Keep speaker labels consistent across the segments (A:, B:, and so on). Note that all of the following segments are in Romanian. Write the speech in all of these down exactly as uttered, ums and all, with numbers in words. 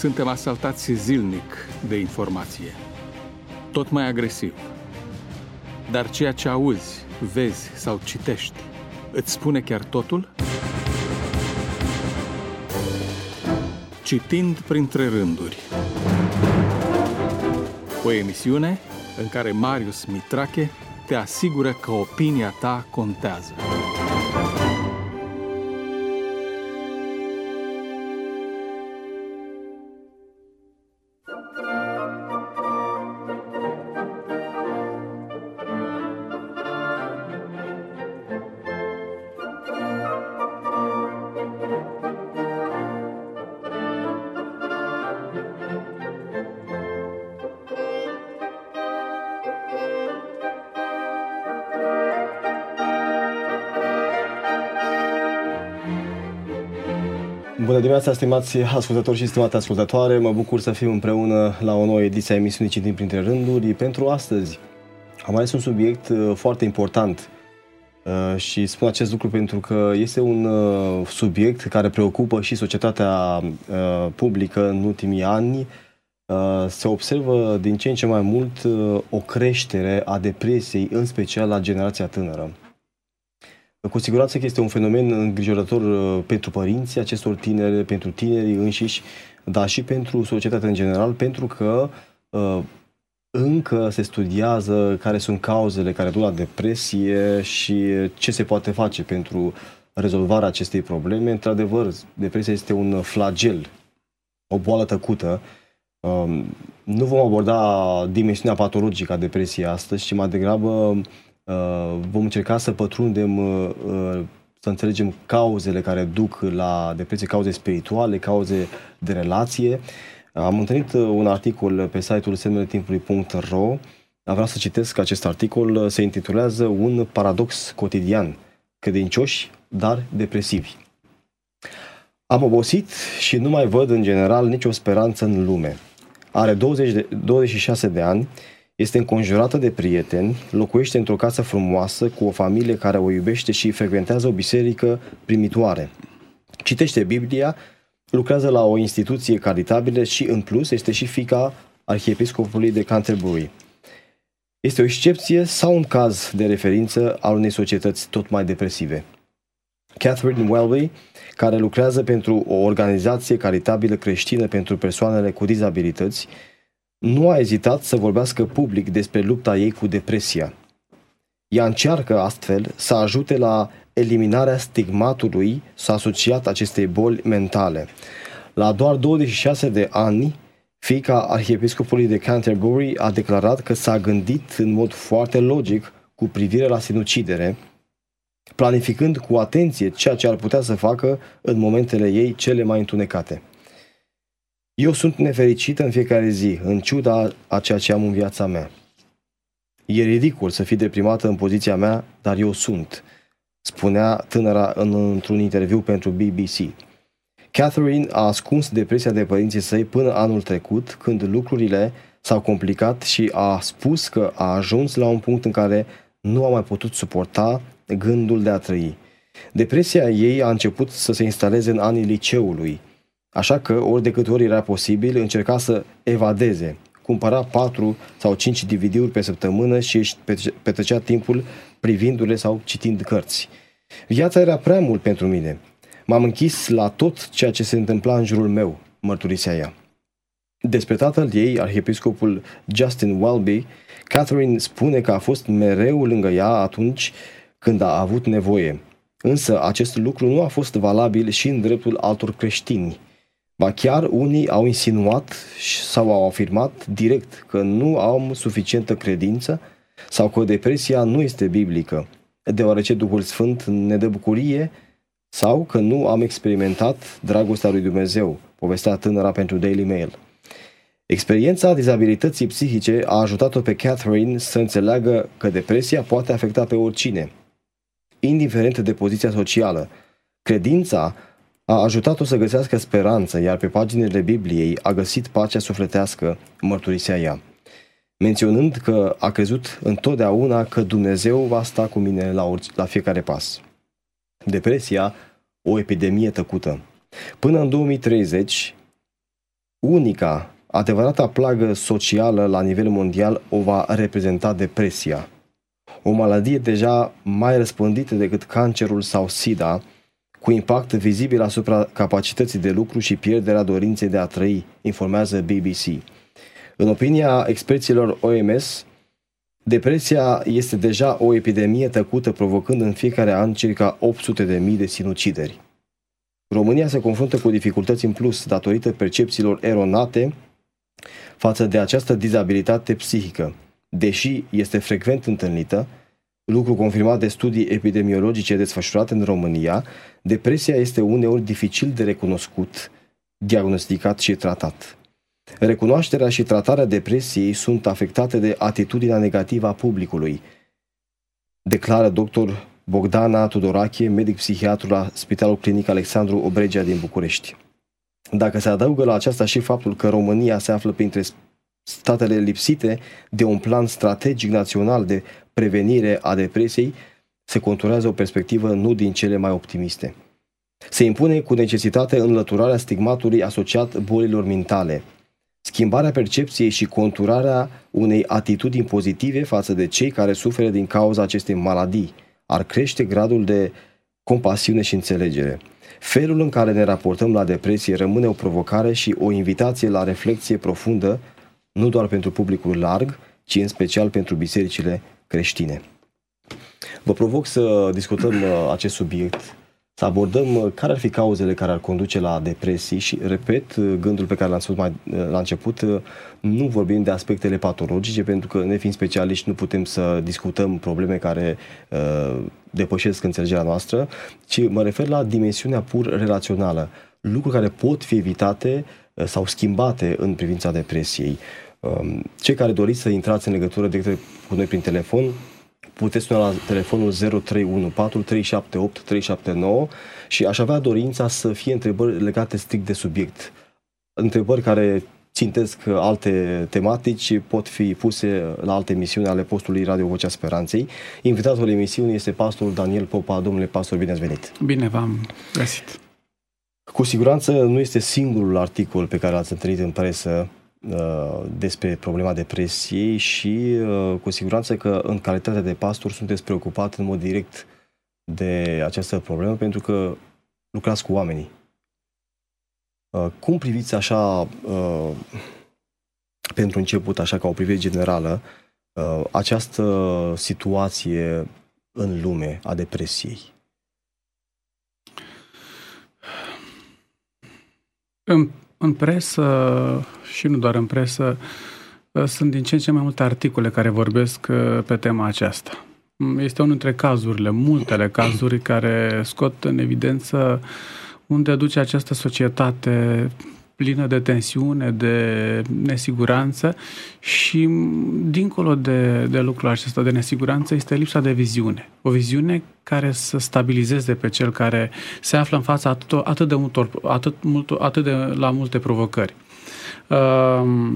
A: Suntem asaltați zilnic de informație, tot mai agresiv. Dar ceea ce auzi, vezi sau citești, îți spune chiar totul? Citind printre rânduri. O emisiune în care Marius Mitrache te asigură că opinia ta contează.
B: Bună dimineața, stimați ascultători și stimate ascultătoare! Mă bucur să fim împreună la o nouă ediție a emisiunii Citim printre rânduri. Pentru astăzi am ales un subiect foarte important și spun acest lucru pentru că este un subiect care preocupă și societatea publică în ultimii ani. Se observă din ce în ce mai mult o creștere a depresiei, în special la generația tânără. Cu siguranță că este un fenomen îngrijorător pentru părinții acestor tineri, pentru tinerii înșiși, dar și pentru societatea în general, pentru că uh, încă se studiază care sunt cauzele care duc la depresie și ce se poate face pentru rezolvarea acestei probleme. Într-adevăr, depresia este un flagel, o boală tăcută. Uh, nu vom aborda dimensiunea patologică a depresiei astăzi, ci mai degrabă Uh, vom încerca să pătrundem, uh, uh, să înțelegem cauzele care duc la depresie, cauze spirituale, cauze de relație. Am întâlnit un articol pe site-ul semnele timpului punct ro. Vreau să citesc acest articol. Se intitulează Un paradox cotidian. Credincioși, dar depresivi. Am obosit și nu mai văd în general nicio speranță în lume. Are douăzeci de, douăzeci și șase de ani. Este înconjurată de prieteni, locuiește într-o casă frumoasă cu o familie care o iubește și frecventează o biserică primitoare. Citește Biblia, lucrează la o instituție caritabilă și, în plus, este și fiica arhiepiscopului de Canterbury. Este o excepție sau un caz de referință al unei societăți tot mai depresive? Catherine Welby, care lucrează pentru o organizație caritabilă creștină pentru persoanele cu dizabilități, nu a ezitat să vorbească public despre lupta ei cu depresia. Ea încearcă astfel să ajute la eliminarea stigmatului asociat acestei boli mentale. La doar douăzeci și șase de ani, fiica arhiepiscopului de Canterbury a declarat că s-a gândit în mod foarte logic cu privire la sinucidere, planificând cu atenție ceea ce ar putea să facă în momentele ei cele mai întunecate. Eu sunt nefericită în fiecare zi, în ciuda a ceea ce am în viața mea. E ridicol să fii deprimată în poziția mea, dar eu sunt, spunea tânăra în, într-un interviu pentru B B C. Catherine a ascuns depresia de părinții săi până anul trecut, când lucrurile s-au complicat și a spus că a ajuns la un punct în care nu a mai putut suporta gândul de a trăi. Depresia ei a început să se instaleze în anii liceului. Așa că, ori de câte ori era posibil, încerca să evadeze. Cumpăra patru sau cinci D V D-uri pe săptămână și își petrecea timpul privindu-le sau citind cărți. Viața era prea mult pentru mine. M-am închis la tot ceea ce se întâmpla în jurul meu, mărturisea ea. Despre tatăl ei, arhiepiscopul Justin Welby, Catherine spune că a fost mereu lângă ea atunci când a avut nevoie. Însă acest lucru nu a fost valabil și în dreptul altor creștini. Ba chiar unii au insinuat sau au afirmat direct că nu au suficientă credință sau că depresia nu este biblică, deoarece Duhul Sfânt ne dă bucurie, sau că nu am experimentat dragostea lui Dumnezeu, povestea tânăra pentru Daily Mail. Experiența dizabilității psihice a ajutat-o pe Catherine să înțeleagă că depresia poate afecta pe oricine, indiferent de poziția socială. Credința a ajutat-o să găsească speranță, iar pe paginile Bibliei a găsit pacea sufletească, mărturisea ea, menționând că a crezut întotdeauna că Dumnezeu va sta cu mine la, orice, la fiecare pas. Depresia, o epidemie tăcută. Până în două mii treizeci, unica, adevărata plagă socială la nivel mondial o va reprezenta depresia. O maladie deja mai răspândită decât cancerul sau SIDA, cu impact vizibil asupra capacității de lucru și pierderea dorinței de a trăi, informează B B C. În opinia experților O M S, depresia este deja o epidemie tăcută, provocând în fiecare an circa opt sute de mii de sinucideri. România se confruntă cu dificultăți în plus datorită percepțiilor eronate față de această dizabilitate psihică. Deși este frecvent întâlnită, lucru confirmat de studii epidemiologice desfășurate în România, depresia este uneori dificil de recunoscut, diagnosticat și tratat. Recunoașterea și tratarea depresiei sunt afectate de atitudinea negativă a publicului, declară doctor Bogdana Tudorache, medic psihiatru la Spitalul Clinic Alexandru Obregea din București. Dacă se adaugă la aceasta și faptul că România se află printre statele lipsite de un plan strategic național de prevenire a depresiei, se conturează o perspectivă nu din cele mai optimiste. Se impune cu necesitate înlăturarea stigmatului asociat bolilor mentale, schimbarea percepției și conturarea unei atitudini pozitive față de cei care suferă din cauza acestei maladii ar crește gradul de compasiune și înțelegere. Felul în care ne raportăm la depresie rămâne o provocare și o invitație la reflexie profundă, nu doar pentru publicul larg, ci în special pentru bisericile creștine. Vă provoc să discutăm acest subiect, să abordăm care ar fi cauzele care ar conduce la depresii și, repet, gândul pe care l-am spus mai la început, nu vorbim de aspectele patologice, pentru că, nefiind specialiști, nu putem să discutăm probleme care uh, depășesc înțelegerea noastră, ci mă refer la dimensiunea pur relațională, lucruri care pot fi evitate uh, sau schimbate în privința depresiei. Uh, cei care doriți să intrați în legătură direct cu noi prin telefon, puteți suna la telefonul zero trei unu patru trei șapte opt trei șapte nouă și aș avea dorința să fie întrebări legate strict de subiect. Întrebări care țintesc alte tematici, pot fi puse la alte emisiuni ale postului Radio Vocea Speranței. Invitatul emisiunii este pastorul Daniel Popa. Domnule pastor, bine ați venit!
A: Bine v-am găsit!
B: Cu siguranță nu este singurul articol pe care l-ați întâlnit în presă despre problema depresiei și cu siguranță că în calitate de pastor sunteți preocupat în mod direct de această problemă pentru că lucrați cu oamenii. Cum priviți așa, pentru început, așa ca o privire generală, această situație în lume a depresiei?
A: În, în presă și nu doar în presă, sunt din ce în ce mai multe articole care vorbesc pe tema aceasta. Este unul dintre cazurile, multele cazuri care scot în evidență unde duce această societate plină de tensiune, de nesiguranță și dincolo de, de lucrul acesta de nesiguranță este lipsa de viziune. O viziune care să stabilizeze pe cel care se află în fața atât, atât de multor, atât, mult, atât de la multe provocări. Uh,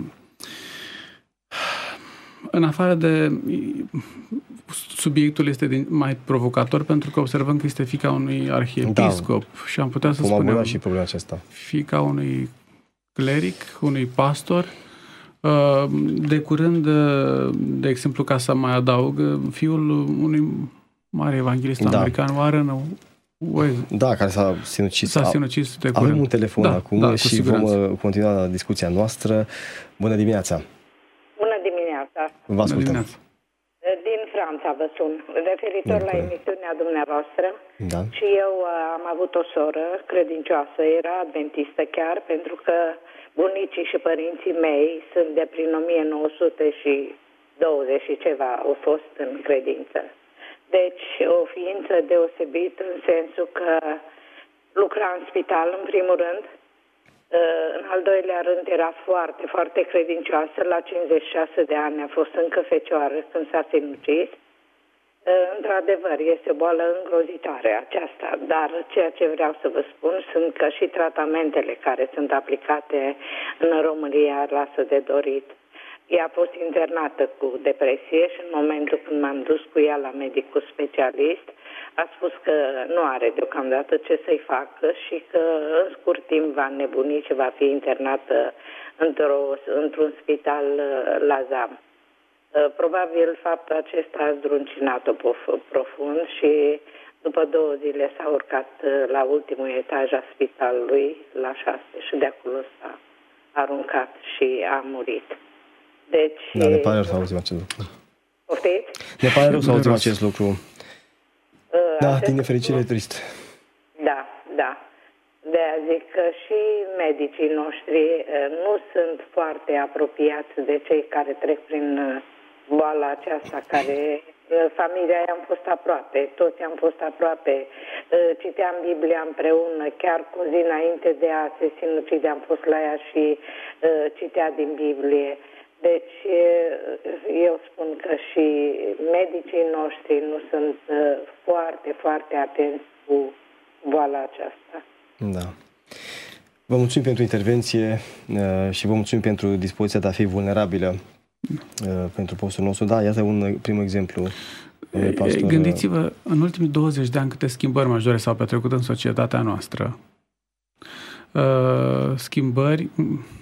A: în afară de subiectul este din, mai provocator pentru că observăm că este fiica unui arhiepiscop, da, și am putea să spunem
B: și problema aceasta.
A: Fiica unui cleric, unui pastor. De curând, de exemplu, ca să mai adaug, fiul unui mare evanghelist, da, american, Warren Wiersbe.
B: Da, care s-a sinucis.
A: S-a sinucis de curând.
B: Avem un telefon, da, acum,
A: da,
B: și vom continua discuția noastră. Bună dimineața!
C: Bună dimineața!
B: Vă ascultăm!
A: Bună dimineața.
C: Din Franța vă sun, referitor la emisiunea dumneavoastră.
B: Da.
C: Și eu am avut o soră credincioasă, era adventistă chiar, pentru că bunicii și părinții mei sunt de prin o mie nouă sute douăzeci și ceva, au fost în credință. Deci o ființă deosebită în sensul că lucra în spital în primul rând, în al doilea rând era foarte, foarte credincioasă, la cincizeci și șase de ani a fost încă fecioară când s-a sinucis. Într-adevăr, este o boală îngrozitoare aceasta, dar ceea ce vreau să vă spun sunt că și tratamentele care sunt aplicate în România lasă de dorit. Ea a fost internată cu depresie și în momentul când m-am dus cu ea la medicul specialist, a spus că nu are deocamdată ce să-i facă și că în scurt timp va nebuni și va fi internată într-o, într-un spital la Zam. Probabil faptul acesta a zdruncinat-o profund și după două zile s-a urcat la ultimul etaj a spitalului, la șase, și de acolo s-a aruncat și a murit. Deci...
B: Da, ne pare rău să auzim acest lucru.
C: Poftiți?
B: Ne pare rău să auzim acest lucru. Da, din nefericire trist.
C: Da, da. De-aia zic că și medicii noștri nu sunt foarte apropiați de cei care trec prin boala aceasta, care familia i-am fost aproape, toți am fost aproape, citeam Biblia împreună, chiar cu zi înainte de a se sinucide am fost la ea și citea din Biblie. Deci eu spun că și medicii noștri nu sunt foarte, foarte atenți cu boala aceasta.
B: Da. Vă mulțumim pentru intervenție și vă mulțumim pentru dispoziția de a fi vulnerabilă pentru postul nostru. Da, iată un prim exemplu. Pastor...
A: Gândiți-vă, în ultimii douăzeci de ani câte schimbări majore s-au petrecut în societatea noastră. Schimbări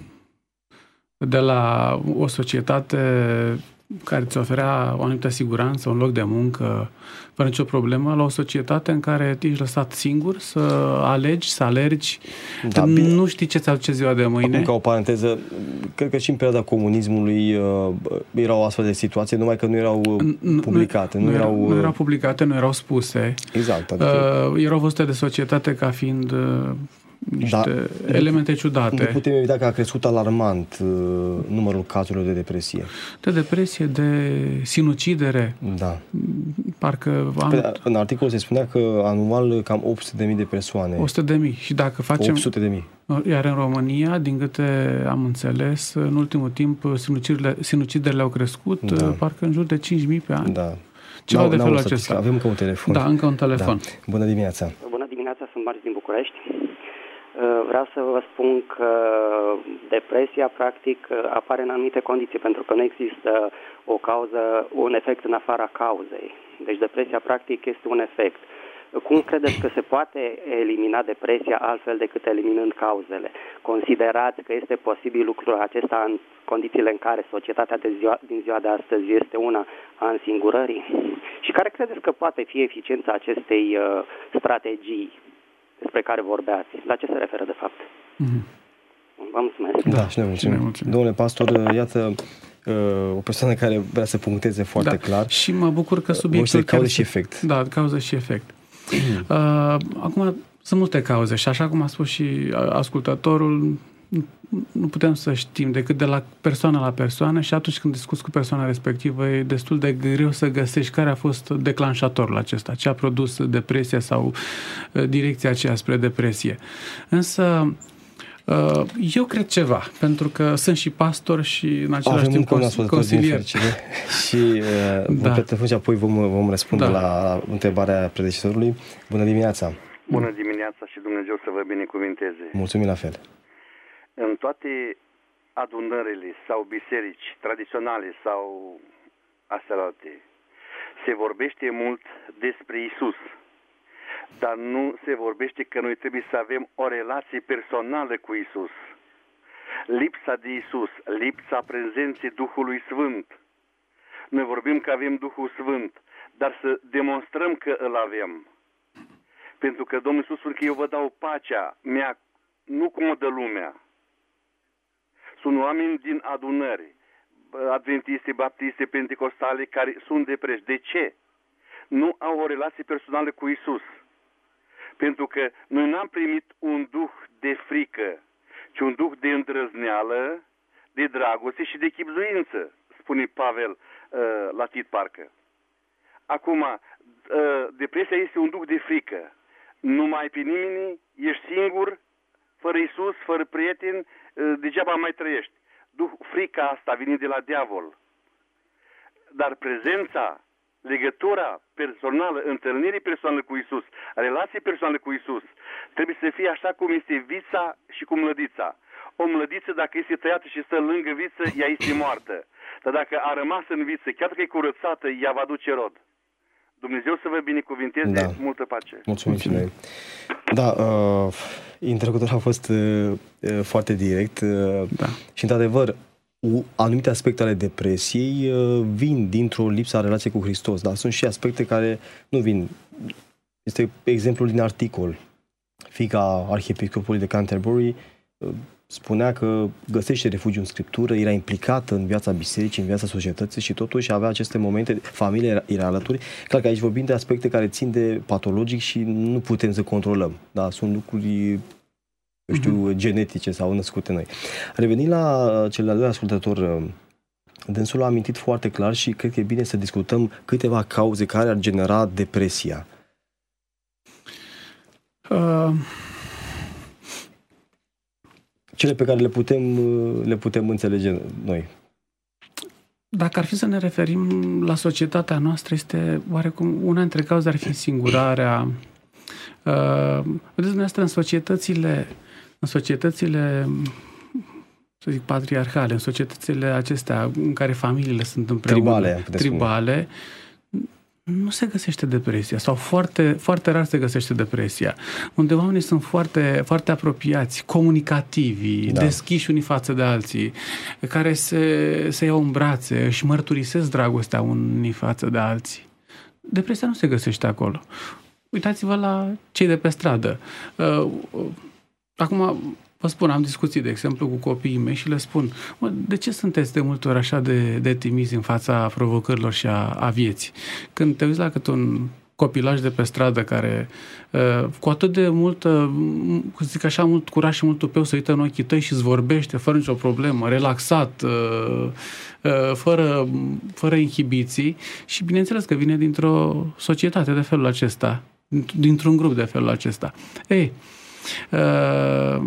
A: de la o societate care îți oferea o anumită siguranță, un loc de muncă, fără nicio problemă, la o societate în care ești lăsat singur să alegi, să alergi, da, nu știi ce ți aduce ziua de mâine.
B: Acum, ca o paranteză, cred că și în perioada comunismului uh, erau astfel de situații, numai că nu erau publicate. Nu,
A: nu,
B: erau,
A: nu erau publicate, nu erau spuse.
B: Exact. Adică...
A: Uh, erau văzute de societate ca fiind... Uh, niște da, elemente ciudate.
B: Nu putem evita că a crescut alarmant uh, numărul cazurilor de depresie.
A: De depresie, de sinucidere.
B: Da.
A: Parcă am...
B: Pe, în articol se spunea că anual cam opt sute de mii de persoane.
A: o sută de mii. Și dacă facem...
B: opt sute de mii.
A: Iar în România, din câte am înțeles, în ultimul timp sinuciderile, sinuciderile au crescut, da, parcă în jur de cinci mii pe an.
B: Da.
A: Ceva de felul acesta.
B: Avem încă un telefon.
A: Da, încă un telefon.
B: Da. Bună dimineața.
D: Bună dimineața, sunt Marius din București. Vreau să vă spun că depresia, practic, apare în anumite condiții, pentru că nu există o cauză, un efect în afara cauzei. Deci depresia, practic, este un efect. Cum credeți că se poate elimina depresia altfel decât eliminând cauzele? Considerați că este posibil lucrul acesta în condițiile în care societatea de ziua, din ziua de astăzi este una a însingurării? Și care credeți că poate fi eficiența acestei uh, strategii despre care vorbeați? La ce se referă, de fapt? Mm-hmm. Vă mulțumesc.
B: Da, și noi mulțumim. mulțumim. Domnule pastor, iată o persoană care vrea să puncteze foarte
A: da,
B: clar.
A: Și mă bucur că subiectul...
B: Cauză și efect.
A: Da, cauză și efect. Mm. Uh, acum, sunt multe cauze și așa cum a spus și ascultătorul, nu putem să știm decât de la persoană la persoană și atunci când discuți cu persoana respectivă e destul de greu să găsești care a fost declanșatorul acesta, ce a produs depresia sau direcția aceea spre depresie. Însă eu cred ceva, pentru că sunt și pastor și în același timp consilier.
B: Și da, vom și apoi vom, vom răspunde da. la întrebarea predecesorului. Bună dimineața!
E: Bună dimineața și Dumnezeu să vă binecuvinteze!
B: Mulțumim la fel!
E: În toate adunările sau biserici tradiționale sau astea, se vorbește mult despre Isus, dar nu se vorbește că noi trebuie să avem o relație personală cu Isus. Lipsa de Isus, lipsa prezenței Duhului Sfânt. Noi vorbim că avem Duhul Sfânt, dar să demonstrăm că îl avem. Pentru că Domnul Iisus spune că eu vă dau pacea mea, nu cum o dă lumea. Sunt oameni din adunări, adventiste, baptiste, pentecostale, care sunt depreși. De ce? Nu au o relație personală cu Isus. Pentru că noi n-am primit un duh de frică, ci un duh de îndrăzneală, de dragoste și de chibzuință, spune Pavel uh, la Tit parcă. Acum, uh, depresia este un duh de frică. Nu mai ai pe nimeni, ești singur, fără Isus, fără prieteni, degeaba mai trăiești. Duh, frica asta vine de la diavol. Dar prezența, legătura personală, întâlnirii personale cu Isus, relații personale cu Isus, trebuie să fie așa cum este vița și cu mlădița. O mlădiță, dacă este tăiată și stă lângă viță, ea este moartă. Dar dacă a rămas în viță, chiar că e curățată, ea va duce rod. Dumnezeu să vă binecuvinteze,
B: Da.
E: multă pace.
B: Mulțumim și noi. Da, uh, interlocutorul a fost uh, uh, foarte direct uh,
A: Da.
B: și, într-adevăr, u- anumite aspecte ale depresiei uh, vin dintr-o lipsă a relației cu Hristos, dar sunt și aspecte care nu vin. Este exemplul din articol. Fiica arhiepiscopului de Canterbury uh, spunea că găsește refugiu în Scriptură, era implicată în viața bisericii, în viața societății și totuși avea aceste momente, familia era, era alături. Clar că aici vorbim de aspecte care țin de patologic și nu putem să controlăm. Da, sunt lucruri, eu știu, genetice sau născute noi. Revenind la cel de-al doilea ascultător, dânsul a amintit foarte clar și cred că e bine să discutăm câteva cauze care ar genera depresia.
A: Uh,
B: Cele pe care le putem, le putem înțelege noi.
A: Dacă ar fi să ne referim la societatea noastră, este oarecum una dintre cauze ar fi singurarea. Uh, vedeți, dumneavoastră, în societățile, în societățile, să zic, patriarhale, în societățile acestea în care familiile sunt împreună,
B: Tribale,
A: tribale nu se găsește depresia sau foarte, foarte rar se găsește depresia. Unde oamenii sunt foarte, foarte apropiați, comunicativi,
B: Da.
A: deschiși unii față de alții, care se, se iau în brațe, își mărturisesc dragostea unii față de alții. Depresia nu se găsește acolo. Uitați-vă la cei de pe stradă. Uh, Acum, vă spun, am discuții, de exemplu, cu copiii mei și le spun: mă, de ce sunteți de multe ori așa de, de timizi în fața provocărilor și a, a vieții? Când te uiți la cât un copilaj de pe stradă care uh, cu atât de multă, cum zic așa, mult curaj și mult tupeu se uită în ochii tăi și îți vorbește fără nicio problemă, relaxat, uh, uh, fără, fără inhibiții, și bineînțeles că vine dintr-o societate de felul acesta, dintr-un grup de felul acesta. Ei, Uh,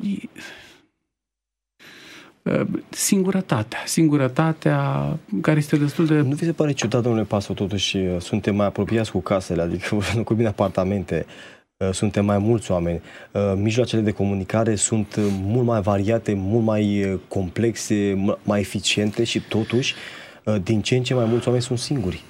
A: uh, singurătatea, singurătatea care este destul de...
B: Nu vi se pare ciudat, domnule pastor, totuși suntem mai apropiați cu casele, adică cu bine apartamente, suntem mai mulți oameni, mijloacele de comunicare sunt mult mai variate, mult mai complexe, mai eficiente și totuși din ce în ce mai mulți oameni sunt singuri.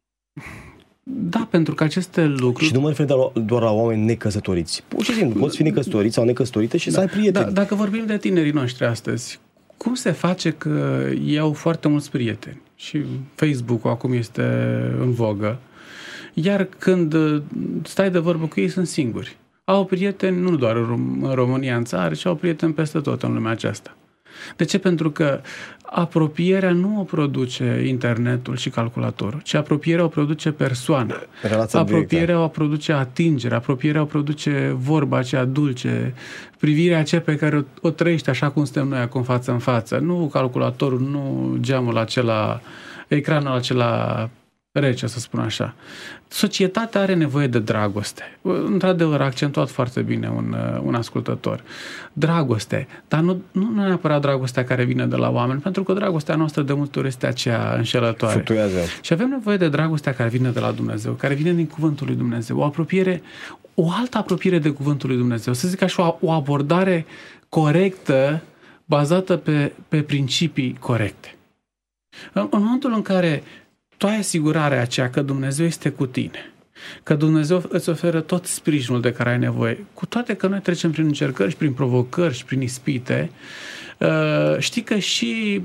A: Da, pentru că aceste lucruri...
B: Și nu mă refer doar, doar la oameni necăsătoriți. Pur și simplu, poți fi necăsătorit sau necăsătorită și
A: da,
B: să ai prieteni.
A: Da, dacă vorbim de tinerii noștri astăzi, cum se face că ei au foarte mulți prieteni și Facebook-ul acum este în vogă, iar când stai de vorbă cu ei sunt singuri? Au prieteni nu doar în România, în țară, ci au prieteni peste tot în lumea aceasta. De ce? Pentru că apropierea nu o produce internetul și calculatorul, ci apropierea o produce persoana.
B: Relația
A: apropierea
B: directă.
A: o produce atingere, apropierea o produce vorba aceea dulce, privirea aceea pe care o, o trăiești așa cum suntem noi acum față în față. Nu calculatorul, nu geamul acela, ecranul acela rece, să spun așa. Societatea are nevoie de dragoste. Într-adevăr, a accentuat foarte bine un, un ascultător. Dragoste, dar nu, nu neapărat dragostea care vine de la oameni, pentru că dragostea noastră de multe ori este aceea înșelătoare.
B: Fluctuează.
A: Și avem nevoie de dragostea care vine de la Dumnezeu, care vine din Cuvântul lui Dumnezeu. O apropiere, o altă apropiere de Cuvântul lui Dumnezeu. Să zic așa, o abordare corectă, bazată pe, pe principii corecte. În, în momentul în care tu ai asigurarea aceea că Dumnezeu este cu tine, că Dumnezeu îți oferă tot sprijinul de care ai nevoie, cu toate că noi trecem prin încercări și prin provocări și prin ispite, știi că și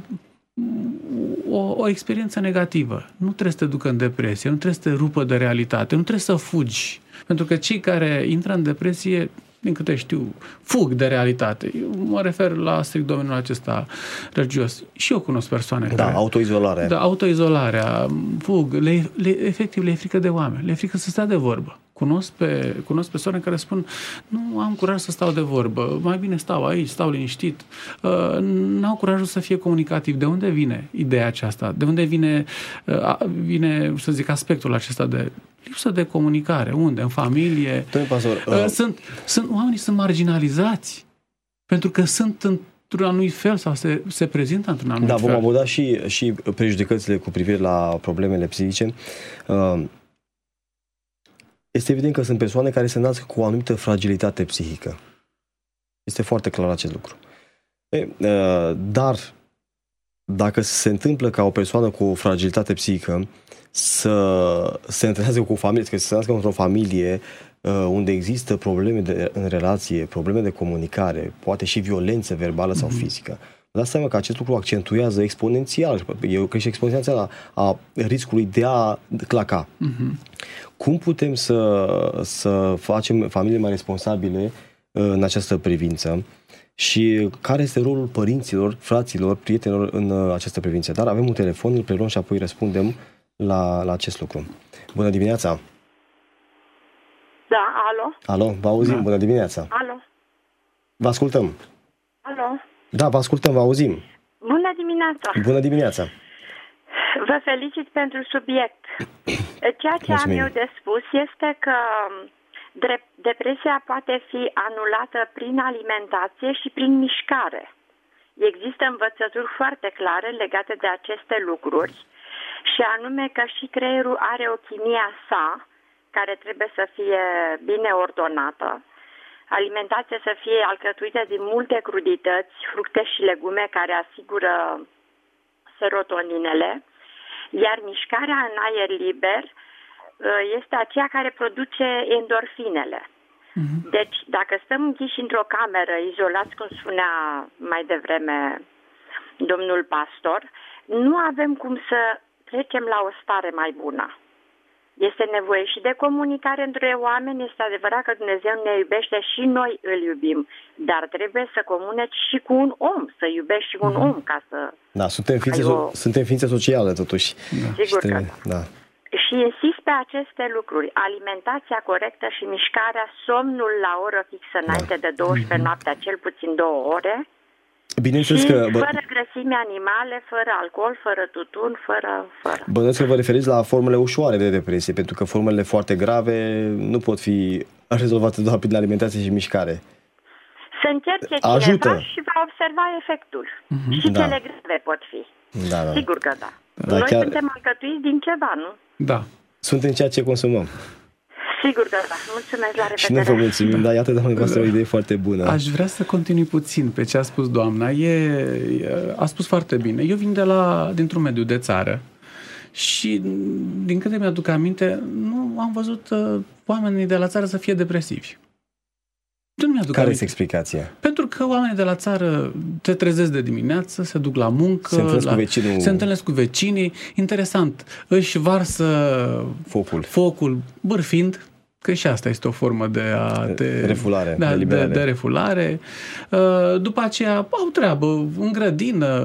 A: o, o experiență negativă nu trebuie să te ducă în depresie, nu trebuie să te rupă de realitate, nu trebuie să fugi, pentru că cei care intră în depresie, din câte știu, fug de realitate. Eu mă refer la strict domeniul acesta religios. Și eu cunosc persoane
B: Da,
A: care...
B: autoizolare.
A: Da, autoizolarea, fug, le, le, efectiv le e frică de oameni, le e frică să stea de vorbă. Cunosc, pe, cunosc persoane care spun: nu am curaj să stau de vorbă, mai bine stau aici, stau liniștit. Uh, n-au curajul să fie comunicativ. De unde vine ideea aceasta? De unde vine, uh, vine, să zic, aspectul acesta de lipsă de comunicare? Unde? În familie?
B: Domnule pastor,
A: uh, sunt, sunt, oamenii sunt marginalizați pentru că sunt într-un anumit fel sau se, se prezintă într-un anumit
B: da,
A: fel.
B: vom aborda și, și prejudecățile cu privire la problemele psihice. Uh, Este evident că sunt persoane care se nasc cu o anumită fragilitate psihică. Este foarte clar acest lucru. E, dar dacă se întâmplă ca o persoană cu o fragilitate psihică să se întâlnească cu o familie, să se întâlnească într-o familie unde există probleme de, în relație, probleme de comunicare, poate și violență verbală sau fizică, vă dați seama că acest lucru accentuează exponențial, eu cred și exponențial a, a riscului de a claca. Uh-huh. Cum putem să, să facem familii mai responsabile în această privință și care este rolul părinților, fraților, prietenilor în această privință? Dar avem un telefon, îl preluăm și apoi răspundem la, la acest lucru. Bună dimineața!
F: Da, alo?
B: Alo, vă auzim,
A: da.
B: Bună dimineața!
F: Alo?
B: Vă ascultăm!
F: Alo?
B: Da, vă ascultăm, vă auzim!
F: Bună dimineața!
B: Bună dimineața!
F: Vă felicit pentru subiect. Ceea ce
B: Mulțumim.
F: am eu de spus este că depresia poate fi anulată prin alimentație și prin mișcare. Există învățături foarte clare legate de aceste lucruri și anume că și creierul are o chimie a sa care trebuie să fie bine ordonată, alimentația să fie alcătuită din multe crudități, fructe și legume care asigură serotoninele, iar mișcarea în aer liber este aceea care produce endorfinele. Uh-huh. Deci, dacă stăm închiși într-o cameră, izolați, cum spunea mai devreme domnul pastor, nu avem cum să trecem la o stare mai bună. Este nevoie și de comunicare între oameni. Este adevărat că Dumnezeu ne iubește și noi îl iubim, dar trebuie să comunici și cu un om, să iubești și un om ca să...
B: Da, suntem ființe, o... suntem ființe sociale totuși.
F: Da. Sigur
B: trebuie...
F: că da.
B: da.
F: Și insist pe aceste lucruri. Alimentația corectă și mișcarea, somnul la oră fixă înainte da. de douăsprezece noaptea, cel puțin două ore.
B: Bineînțeles
F: și
B: că, bă...
F: fără grăsime animale, fără alcool, fără tutun, fără... fără.
B: Bănuiesc că vă referiți la formele ușoare de depresie, pentru că formele foarte grave nu pot fi rezolvate doar prin alimentație și mișcare.
F: Să încerce
B: Ajută.
F: cineva și va observa efectul. Mm-hmm. Și
B: da.
F: cele grave pot fi.
B: Da, da.
F: Sigur că da.
B: da
F: Noi
B: chiar...
F: suntem alcătuiți din ceva, nu?
A: Da.
B: Suntem ceea ce consumăm.
F: Sigur că da. Mulțumesc, la revedere.
B: Și noi vă mulțumim, dar iată, doamne, voastră, o idee foarte bună.
A: Aș vrea să continui puțin pe ce a spus doamna. E, a spus foarte bine. Eu vin de la, dintr-un mediu de țară și, din câte mi-aduc aminte, nu am văzut uh, oamenii de la țară să fie depresivi. Nu mi-aduc
B: Care
A: aminte.
B: este explicația?
A: Pentru că oamenii de la țară se trezesc de dimineață, se duc la muncă,
B: se întâlnesc,
A: la,
B: cu, vecinul...
A: se întâlnesc cu vecinii. Interesant, își varsă
B: focul,
A: focul bârfind, că și asta este o formă de a te,
B: refulare,
A: de,
B: de,
A: de, de refulare. După aceea au treabă în grădină,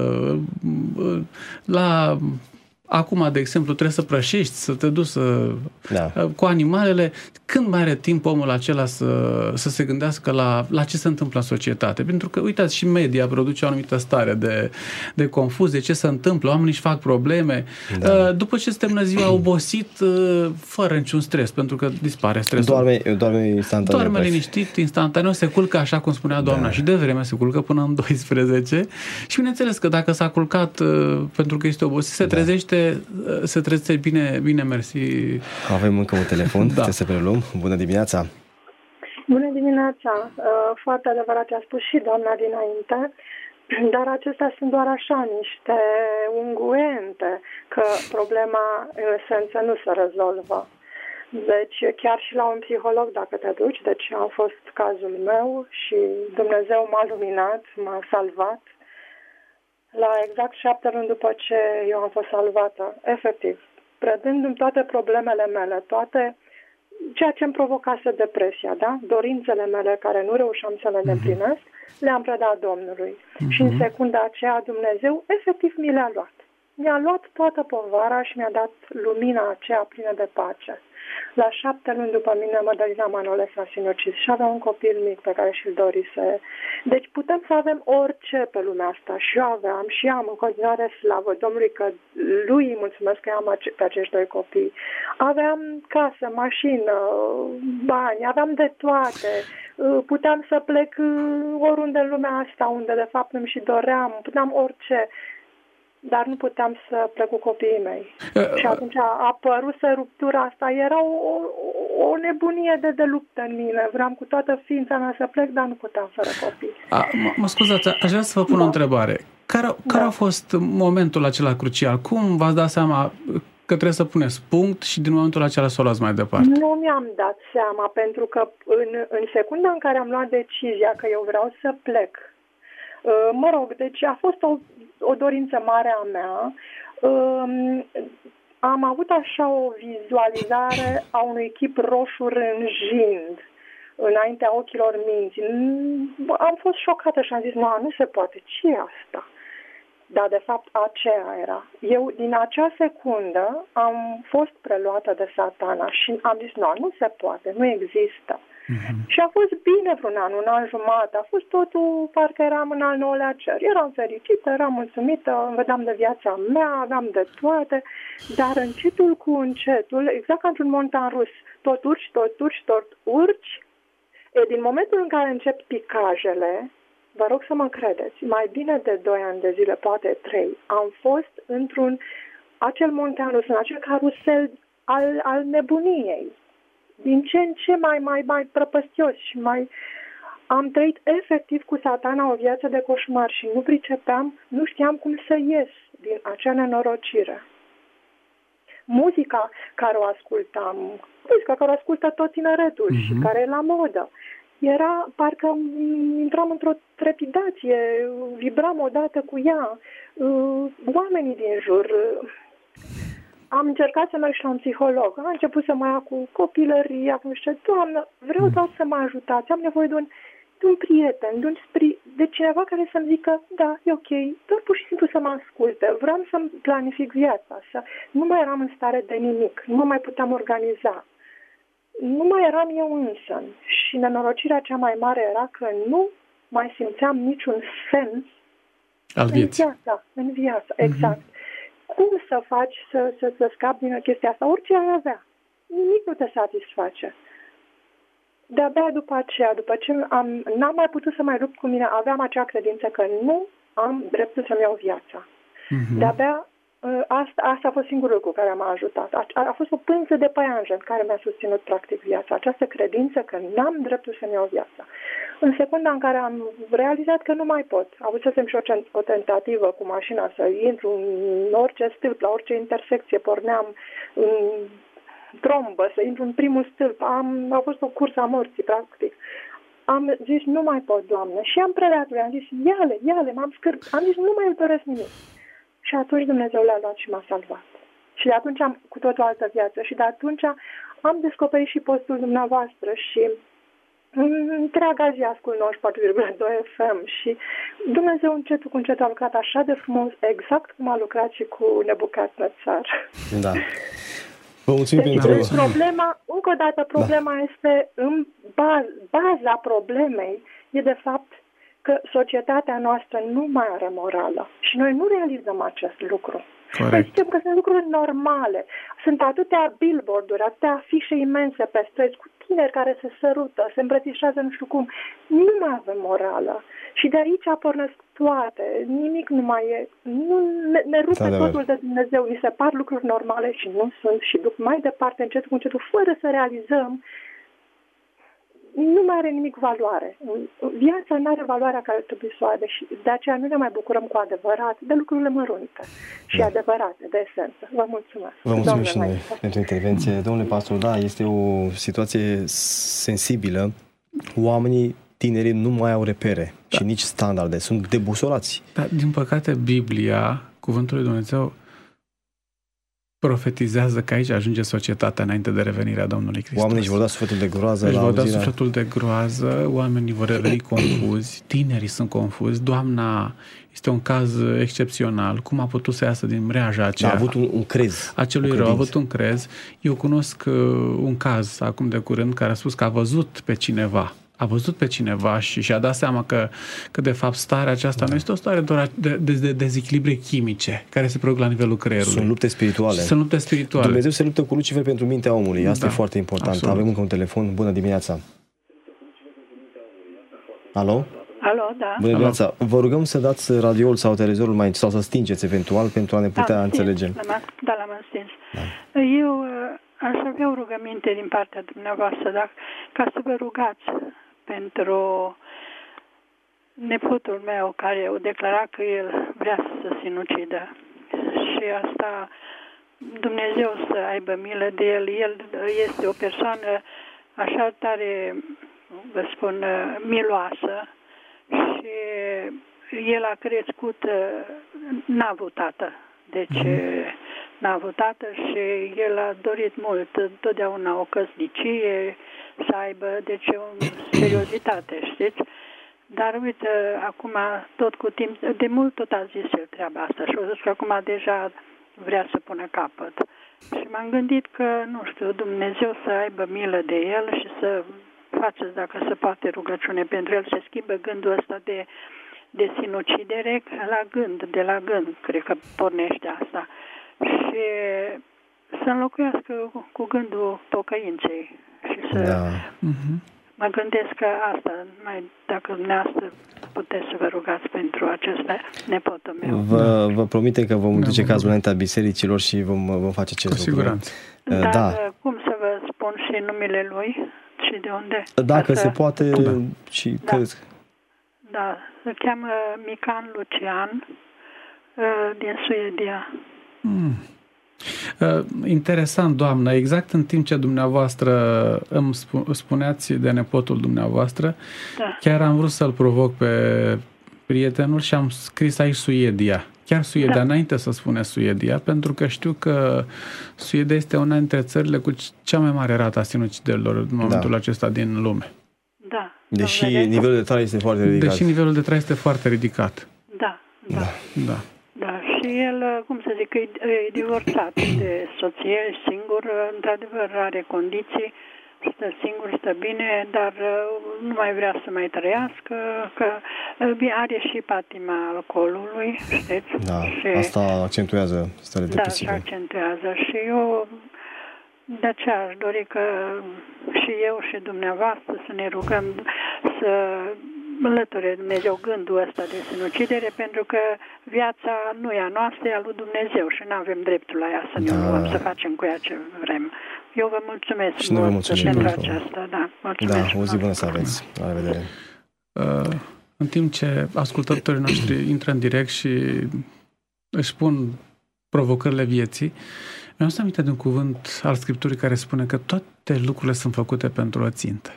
A: la... Acum, de exemplu, trebuie să prășești, să te duci să,
B: da.
A: cu animalele. Când mai are timp omul acela să, să se gândească la, la ce se întâmplă în societate? Pentru că, uitați, și media produce o anumită stare de, de confuzie, ce se întâmplă, oamenii își fac probleme. Da. După ce se termină ziua obosit, fără niciun stres, pentru că dispare stresul.
B: Doarme, doarme instantaneu.
A: Doarme liniștit, instantaneu, se culcă așa cum spunea doamna, da. Și de vreme se culcă până în douăsprezece. Și bineînțeles că dacă s-a culcat pentru că este obosit, se trezește se trezește bine, bine, mersi. Avem
B: încă un telefon, da. Trebuie să preluăm. Bună dimineața!
G: Bună dimineața! Foarte adevărat ce a spus și doamna dinainte, dar acestea sunt doar așa niște unguente, că problema în esență nu se rezolvă. Deci chiar și la un psiholog dacă te duci, deci a fost cazul meu și Dumnezeu m-a luminat, m-a salvat. La exact șapte luni după ce eu am fost salvată, efectiv, predându-mi toate problemele mele, toate ceea ce îmi provocase depresia, da? Dorințele mele care nu reușeam să le îndeplinesc, le-am predat Domnului. Uh-huh. Și în secunda aceea Dumnezeu efectiv mi le-a luat. Mi-a luat toată povara și mi-a dat lumina aceea plină de pace. La șapte luni după mine, Mădălina Manole s-a sinucis și avea un copil mic pe care și-l dorise. Deci putem să avem orice pe lumea asta. Și eu aveam și am în continuare slavă Domnului că lui îi mulțumesc că am pe acești doi copii. Aveam casă, mașină, bani, aveam de toate. Puteam să plec oriunde în lumea asta, unde de fapt îmi și doream, puteam orice. Dar nu puteam să plec cu copiii mei. Uh, și atunci a apărut ruptura asta. Era o, o, o nebunie de, de luptă în mine. Vreau cu toată ființa mea să plec, dar nu puteam fără copii.
A: A, mă, mă scuzați, aș vrea să vă pun da. o întrebare. Care, care
G: Da.
A: a fost momentul acela crucial? Cum v-ați dat seama că trebuie să puneți punct și din momentul acela să o luați mai departe?
G: Nu mi-am dat seama, pentru că în, în secunda în care am luat decizia că eu vreau să plec, uh, mă rog, deci a fost o, o dorință mare a mea, uh, am avut așa o vizualizare a unui chip roșu rânjind înaintea ochilor minții. Am fost șocată și am zis, nu, nu se poate, ce e asta? Dar, de fapt, aceea era. Eu, din acea secundă, am fost preluată de Satana și am zis, nu, nu se poate, nu există. Mm-hmm. Și a fost bine vreun an, un an jumătate. A fost totul, parcă eram în al nouălea cer. Eram fericită, eram mulțumită, îmi vedeam de viața mea, aveam de toate, dar încetul cu încetul, exact ca într-un montan rus, tot urci, tot urci, tot urci, e, din momentul în care încep picajele, vă rog să mă credeți, mai bine de doi ani de zile, poate trei, am fost într-un acel montan rus, în acel carusel al, al nebuniei, din ce în ce mai, mai, mai prăpăstios și mai... Am trăit efectiv cu Satana o viață de coșmar și nu pricepeam, nu știam cum să ies din acea nenorocire. Muzica care o ascultam, muzica care o ascultă tot tineretul uh-huh. și care e la modă, era, parcă intram într-o trepidație, vibram odată cu ea, oamenii din jur. Am încercat să merg și la un psiholog. Am început să mă ia cu copilăria, acum zice, Doamnă, vreau doar să mă ajutați, am nevoie de un, de un prieten, de, un spri, de cineva care să-mi zică, da, e ok, doar pur și simplu să mă asculte. Vreau să-mi planific viața, să nu mai eram în stare de nimic, nu mă mai puteam organiza. Nu mai eram eu însă și nenorocirea cea mai mare era că nu mai simțeam niciun sens
A: Al vieții.
G: în viața. În viața, exact. Mm-hmm. Cum să faci să, să, să scapi din chestia asta? Orice ai avea. Nimic nu te satisface. De-abia după aceea, după ce am, n-am mai putut să mai lupt cu mine, aveam acea credință că nu am dreptul să-mi iau viața. Mm-hmm. De-abia Asta, asta a fost singurul lucru care m-a ajutat. A, a fost o pânză de păianjen care mi-a susținut practic viața. Această credință că n-am dreptul să-mi iau viața. În secunda în care am realizat că nu mai pot, avusesem și o, o tentativă cu mașina să intru în orice stâlp, la orice intersecție, porneam în trombă, să intru în primul stâlp. Am, a fost o cursă a morții, practic. Am zis, nu mai pot, Doamne. Și am predat, am zis, ia-le, ia-le, m-am scârb. Am zis, nu mai îl doresc nimic. Și atunci Dumnezeu l-a luat și m-a salvat. Și de atunci am cu tot o altă viață. Și de atunci am descoperit și postul dumneavoastră și întreaga zi ascult nouăzeci și patru virgulă doi F M și Dumnezeu încetul cu încetul a lucrat așa de frumos, exact cum a lucrat și cu Nebucadnețar.
B: Da. Vă mulțumim
G: deci,
B: pentru...
G: problema, încă o dată, problema da. este în baz, baza problemei e de fapt că societatea noastră nu mai are morală și noi nu realizăm acest lucru. Noi știm că sunt lucruri normale. Sunt atâtea billboard-uri, atâtea afișe imense pe străzi cu tineri care se sărută, se îmbrățișează nu știu cum. Nu mai avem morală. Și de aici pornesc toate. Nimic nu mai e. Nu, ne, ne rupe da, totul de Dumnezeu. Ni se par lucruri normale și nu sunt și duc mai departe încet cu încetul, fără să realizăm. Nu mai are nimic valoare. Viața nu are valoarea care trebuie să o aibă și de aceea nu ne mai bucurăm cu adevărat de lucrurile mărunte și da. adevărate, de esență. Vă mulțumesc.
B: Vă mulțumim și noi pentru intervenție. Domnule pastor, da, este o situație sensibilă. Oamenii, tinerii, nu mai au repere da. și nici standarde. Sunt debusolați.
A: Da, din păcate, Biblia, cuvântul lui Dumnezeu, profetizează că aici ajunge societatea înainte de revenirea Domnului Hristos.
B: Oamenii își vor da sufletul de groază.
A: Își
B: la
A: vor da
B: auzirea...
A: sufletul de groază, oamenii vor reveni confuzi, tinerii sunt confuzi. Doamna este un caz excepțional. Cum a putut să iasă din mreaja aceea?
B: A avut un, un crez.
A: Acelui rău, a avut un crez. Eu cunosc uh, un caz acum de curând care a spus că a văzut pe cineva a văzut pe cineva și și-a dat seama că, că de fapt starea aceasta da. nu este o stare doar de, de, de dezechilibre chimice care se produc la nivelul creierului.
B: Sunt lupte spirituale.
A: Sunt lupte spirituale.
B: Dumnezeu se luptă cu Lucifer pentru mintea omului. Asta da. e foarte important. Absolut. Avem încă un telefon. Bună dimineața. Alo?
H: Alo, da.
B: Bună dimineața. Alo. Vă rugăm să dați radioul sau televizorul mai sau să stingeți eventual pentru a ne putea da, înțelege.
H: Da, l-am înstins. Da. Eu aș avea o rugăminte din partea dumneavoastră, dar ca să vă rugați pentru nepotul meu care a declarat că el vrea să se sinucidă. Și asta, Dumnezeu să aibă milă de el. El este o persoană așa tare, vă spun, miloasă și el a crescut, n-a avut tată. Deci n-a avut tată și el a dorit mult totdeauna o căsnicie să aibă, deci o seriozitate, știți? Dar uite, acum tot cu timp, de mult tot a zis el treaba asta și a zis că acum deja vrea să pună capăt. Și m-am gândit că, nu știu, Dumnezeu să aibă milă de el și să faceți, dacă se poate, rugăciune pentru el, să schimbă gândul ăsta de, de sinucidere la gând, de la gând, cred că pornește asta. Și să înlocuiască cu gândul pocăinței și să...
B: Da.
H: Mă gândesc că asta, mai, dacă dumneavoastră puteți să vă rugați pentru acesta, nepotul meu.
B: Vă, vă promite că vom duce cazul înaintea bisericilor și vom, vom face acest
A: lucru. Cu siguranță.
H: Dar
B: da.
H: Cum să vă spun și numele lui și de unde?
B: Dacă
H: să...
B: se poate da. și
H: da.
B: crezi.
H: Da, se cheamă Mican Lucian din Suedia.
A: Hmm. Uh, interesant, doamnă, exact în timp ce dumneavoastră îmi spuneați de nepotul dumneavoastră, da. Chiar am vrut să-l provoc pe prietenul și am scris aici Suedia. Chiar Suedia, da. Înainte să spune Suedia, pentru că știu că Suedia este una dintre țările cu cea mai mare rată a sinuciderilor în momentul da. acesta din lume.
H: Da.
B: Deși nivelul de trai este foarte ridicat.
A: Deși nivelul de trai este foarte ridicat.
H: Da, da.
B: Da.
A: da.
H: Da, și el, cum să zic, e divorțat de soție, singur, într-adevăr are condiții, stă singur, stă bine, dar nu mai vrea să mai trăiască, că are și patima alcoolului, știți?
B: Da,
H: și,
B: asta accentuează stările depresive.
H: Da, și accentuează și eu de aceea aș dori că și eu și dumneavoastră să ne rugăm să înlăture Dumnezeu gândul ăsta de sinucidere, pentru că viața nu e a noastră, e a lui Dumnezeu și nu avem dreptul la ea să ne da. luăm, să facem cu ea ce vrem. Eu vă mulțumesc
B: și mult mulțumim
H: pentru aceasta. Da, mulțumesc.
B: Da, o zi bună să aveți. La revedere.
A: Uh, în timp ce ascultătorii noștri intră în direct și își pun provocările vieții, mi-am să aminte de un cuvânt al Scripturii care spune că toate lucrurile sunt făcute pentru o țintă.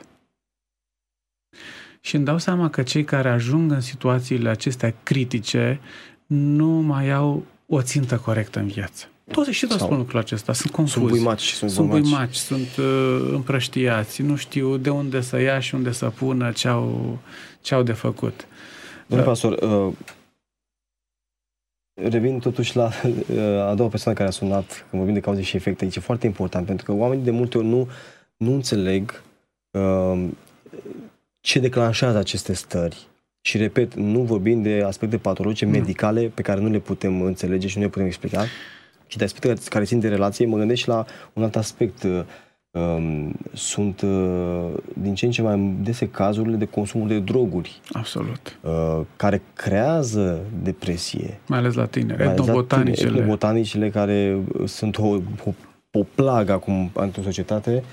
A: Și îmi dau seama că cei care ajung în situațiile acestea critice nu mai au o țintă corectă în viață. Toți și toți spun lucrul acesta. Sunt confuzi.
B: Sunt buimaci. Sunt,
A: sunt buimaci, sunt uh, împrăștiați. Nu știu de unde să ia și unde să pună ce au, ce au de făcut.
B: Domnule pastor, uh, revin totuși la uh, a doua persoană care a sunat, când vorbim de cauze și efecte. Aici e foarte important, pentru că oamenii de multe ori nu, nu înțeleg uh, ce declanșează aceste stări. Și repet, nu vorbim de aspecte patologice, medicale, pe care nu le putem înțelege și nu le putem explica, ci de aspecte care țin de relație. Mă gândesc și la un alt aspect. Sunt din ce în ce mai dese cazurile de consumul de droguri.
A: Absolut.
B: Care creează depresie.
A: Mai ales la tineri. Etnobotanicele.
B: Etnobotanicele care sunt o, o, o plagă acum într-o societate.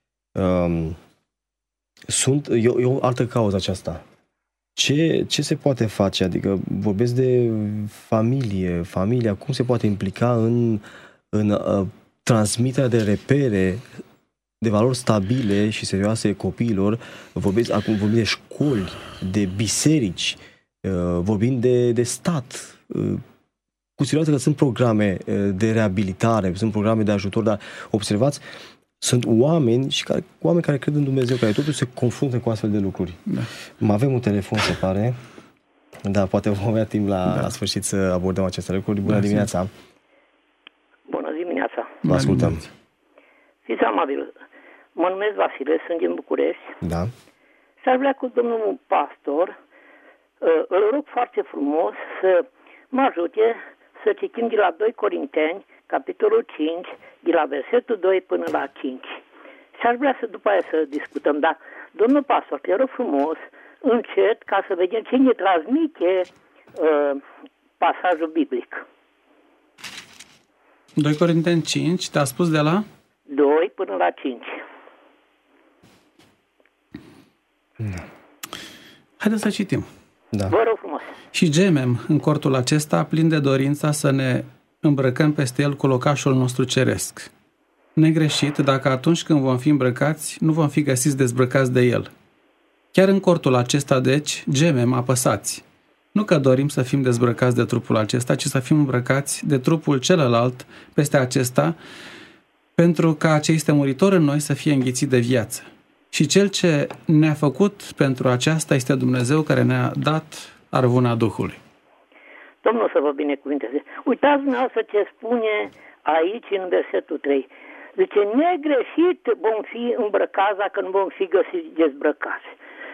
B: Sunt, e, e o altă cauză aceasta. Ce, ce se poate face? Adică vorbesc de familie, familia, cum se poate implica în, în uh, transmiterea de repere, de valori stabile și serioase copiilor. Vorbesc, acum vorbim de școli, de biserici, uh, vorbim de, de stat. Uh, cu siguranță că sunt programe de reabilitare, sunt programe de ajutor, dar observați, sunt oameni și care, oameni care cred în Dumnezeu, care totuși se confruntă cu astfel de lucruri. Da. Mai avem un telefon, se pare. Da, poate vom avea timp la, da. la sfârșit să abordăm aceste lucruri. Bună da, dimineața! Zi.
I: Bună dimineața!
B: Vă ascultăm!
I: Fiți amabil, mă numesc Vasile, sunt din București.
B: Da.
I: Și aș vrea cu domnul pastor, îl rog foarte frumos să mă ajute să citim de la doi Corinteni, capitolul cinci, de la versetul doi până la cinci. Și aș vrea să după aia să discutăm, dar domnul pastor, te rog frumos, încet, ca să vedem ce ne transmite uh, pasajul biblic.
A: doi Corinteni cinci, te-a spus de la?
I: doi până la cinci.
A: Da. Haideți să citim.
I: Da. Vă rog frumos.
A: Și gemem în cortul acesta plin de dorința să ne îmbrăcăm peste el cu locașul nostru ceresc. Negreșit dacă atunci când vom fi îmbrăcați, nu vom fi găsiți dezbrăcați de el. Chiar în cortul acesta, deci, gemem apăsați. Nu că dorim să fim dezbrăcați de trupul acesta, ci să fim îmbrăcați de trupul celălalt peste acesta, pentru ca ce este muritor în noi să fie înghițit de viață. Și cel ce ne-a făcut pentru aceasta este Dumnezeu care ne-a dat arvuna Duhului.
I: Domnul să vă binecuvinteze. Uitați dumneavoastră ce spune aici în versetul trei. Zice, negreșit vom fi îmbrăcați dacă nu vom fi găsiți dezbrăcați.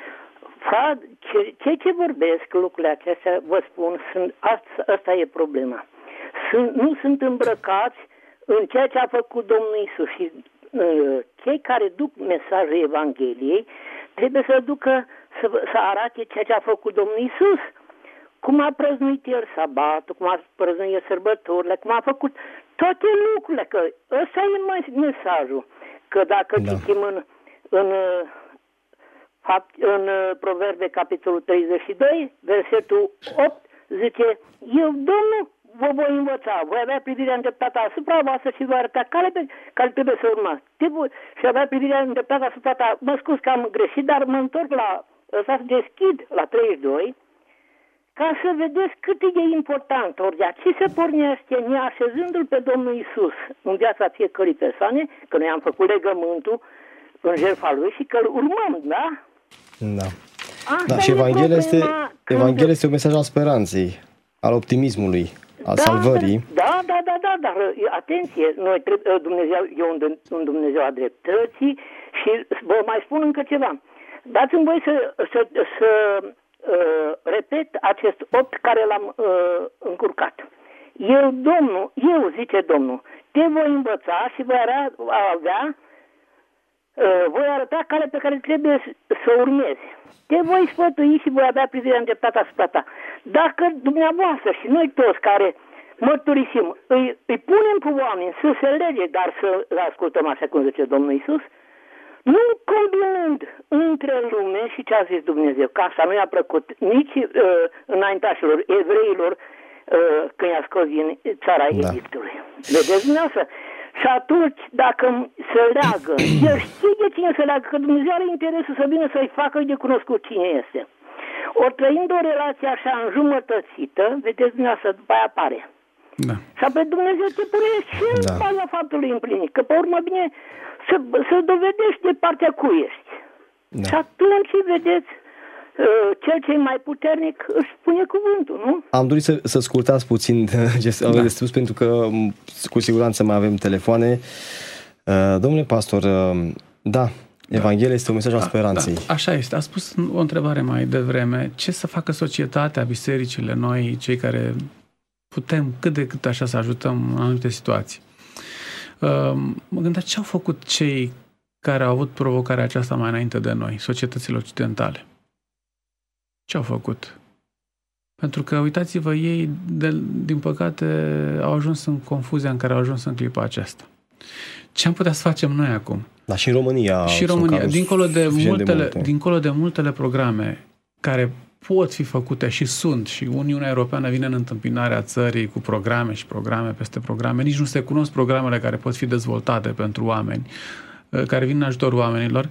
I: Cei ce vorbesc lucrurile acestea, vă spun, sunt, asta, asta e problema. Sunt, nu sunt îmbrăcați în ceea ce a făcut Domnul Iisus. Și uh, cei care duc mesajul Evangheliei trebuie să ducă, să, să arate ceea ce a făcut Domnul Iisus. Cum a prăznuit el sabatul, cum a prăznuit el sărbătorile, cum a făcut toate lucrurile. Că ăsta e mesajul. Că dacă da. citim în, în, în Proverbe, capitolul treizeci și doi, versetul opt, zice, eu, Domnul, vă voi învăța, voi avea privirea îndreptată asupra voastră și vă arăta cale pe care trebuie să urmați. Și avea privirea îndreptată asupra ta. Mă scuz că am greșit, dar mă întorc la, să deschid la treizeci și doi, ca să vedeți cât e de important. Ori de ce se pornește neașezându-L pe Domnul Iisus în viața fiecărei persoane, că noi am făcut legământul în jertfa Lui și că îl urmăm, da?
B: Da. Da, și Evanghelia este, Evanghelia este un mesaj al speranței, al optimismului, al
I: da,
B: salvării.
I: Da, da, da, da, dar atenție, noi trebuie, Dumnezeu e un, un Dumnezeu a dreptății și vă mai spun încă ceva. Dați-mi voi să, să, să uh, repet acest opt care l-am uh, încurcat. Eu, Domnul, eu, zice Domnul, te voi învăța și voi avea Uh, voi arăta calea pe care trebuie să urmezi. Te voi sfătui și voi avea privirea îndreptată asupra ta. Dacă dumneavoastră și noi toți care mărturisim, îi, îi punem pe oameni să se lege, dar să ascultăm așa cum zice Domnul Iisus, nu combinând între lume și ce a zis Dumnezeu, că asta nu i-a plăcut nici uh, înaintașilor evreilor uh, când i-a scos din țara da. Egiptului. Vedeți dumneavoastră? Și atunci, dacă se leagă, el știe de cine se leagă, că Dumnezeu are interesul să vină să-i facă de cunoscut cine este. Ori trăind o relație așa înjumătățită, vedeți dumneavoastră, după aia apare. Da. Și apoi Dumnezeu te pune și în da. baza faptului împlinit, că pe urmă bine să, să dovedești de partea cui ești. Da. Și atunci, vedeți, cel ce e mai puternic își spune cuvântul, nu?
B: Am dorit să, să scurtați puțin ce aveți de spus, pentru că cu siguranță mai avem telefoane. Domnule pastor, da, Evanghelia este un mesaj al speranței.
A: Da, așa este. A spus o întrebare mai devreme. Ce să facă societatea, bisericile, noi, cei care putem cât de cât așa să ajutăm în anumite situații? Mă gândeam ce au făcut cei care au avut provocarea aceasta mai înainte de noi, societățile occidentale. Ce au făcut? Pentru că, uitați-vă, ei, de, din păcate, au ajuns în confuzia în care au ajuns în clipa aceasta. Ce am putea să facem noi acum?
B: Dar și în România.
A: Și în România, dincolo de, multele, de multe. dincolo de multele programe care pot fi făcute și sunt, și Uniunea Europeană vine în întâmpinarea țării cu programe și programe peste programe. Nici nu se cunosc programele care pot fi dezvoltate pentru oameni, care vin în ajutorul oamenilor.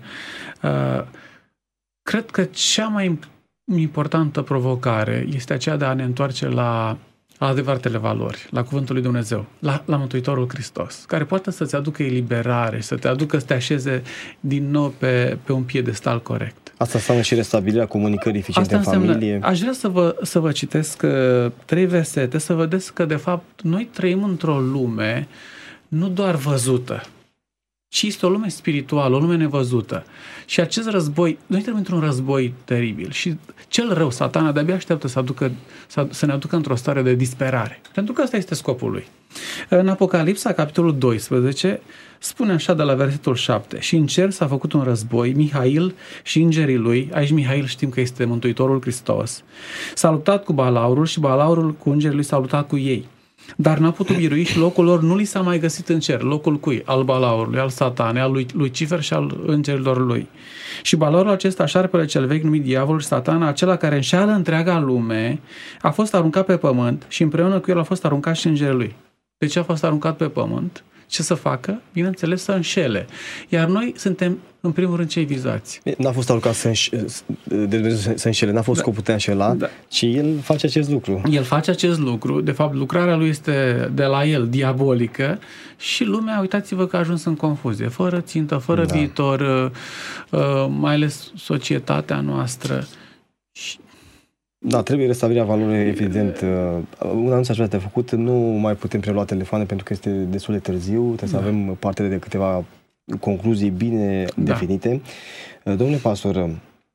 A: Cred că cea mai importantă provocare este aceea de a ne întoarce la, la adevăratele valori, la Cuvântul lui Dumnezeu, la, la Mântuitorul Hristos, care poate să-ți aducă eliberare, să te aducă să te așeze din nou pe, pe un piedestal corect.
B: Asta înseamnă și restabilirea comunicării eficiente în familie.
A: Aș vrea să vă, să vă citesc uh, trei versete, să vedeți că, de fapt, noi trăim într-o lume nu doar văzută, ci este o lume spirituală, o lume nevăzută. Și acest război, noi trăim într-un război teribil și cel rău, Satana, de-abia așteaptă să, aducă, să, să ne aducă într-o stare de disperare. Pentru că ăsta este scopul lui. În Apocalipsa, capitolul doisprezece, spune așa de la versetul șapte: și în cer s-a făcut un război, Mihail și îngerii lui, aici Mihail știm că este Mântuitorul Hristos, s-a luptat cu Balaurul și Balaurul cu îngerii lui s-a luptat cu ei. dar n-a putut birui și locul lor nu li s-a mai găsit în cer. Locul cui? Al balaurului, al satanei, al lui Lucifer și al îngerilor lui. Și balaurul acesta, șarpele cel vechi numit diavolul și satana, acela care înșeală întreaga lume, a fost aruncat pe pământ și împreună cu el a fost aruncat și îngerii lui. De ce a fost aruncat pe pământ? Ce să facă? Bineînțeles, să înșele. Iar noi suntem, în primul rând, cei vizați.
B: N-a fost aruncat să, înș- de Dumnezeu să înșele, n-a fost da. scopul de a înșela, da. ci el face acest lucru.
A: El face acest lucru, de fapt lucrarea lui este de la el, diabolică, și lumea, uitați-vă că a ajuns în confuzie, fără țintă, fără da. viitor, mai ales societatea noastră.
B: Da, trebuie restabilirea valorii, evident. Un anunț aș vrea de făcut, nu mai putem prelua telefoane pentru că este destul de târziu, trebuie da. să avem parte de câteva concluzii bine da. definite. Domnule pastor,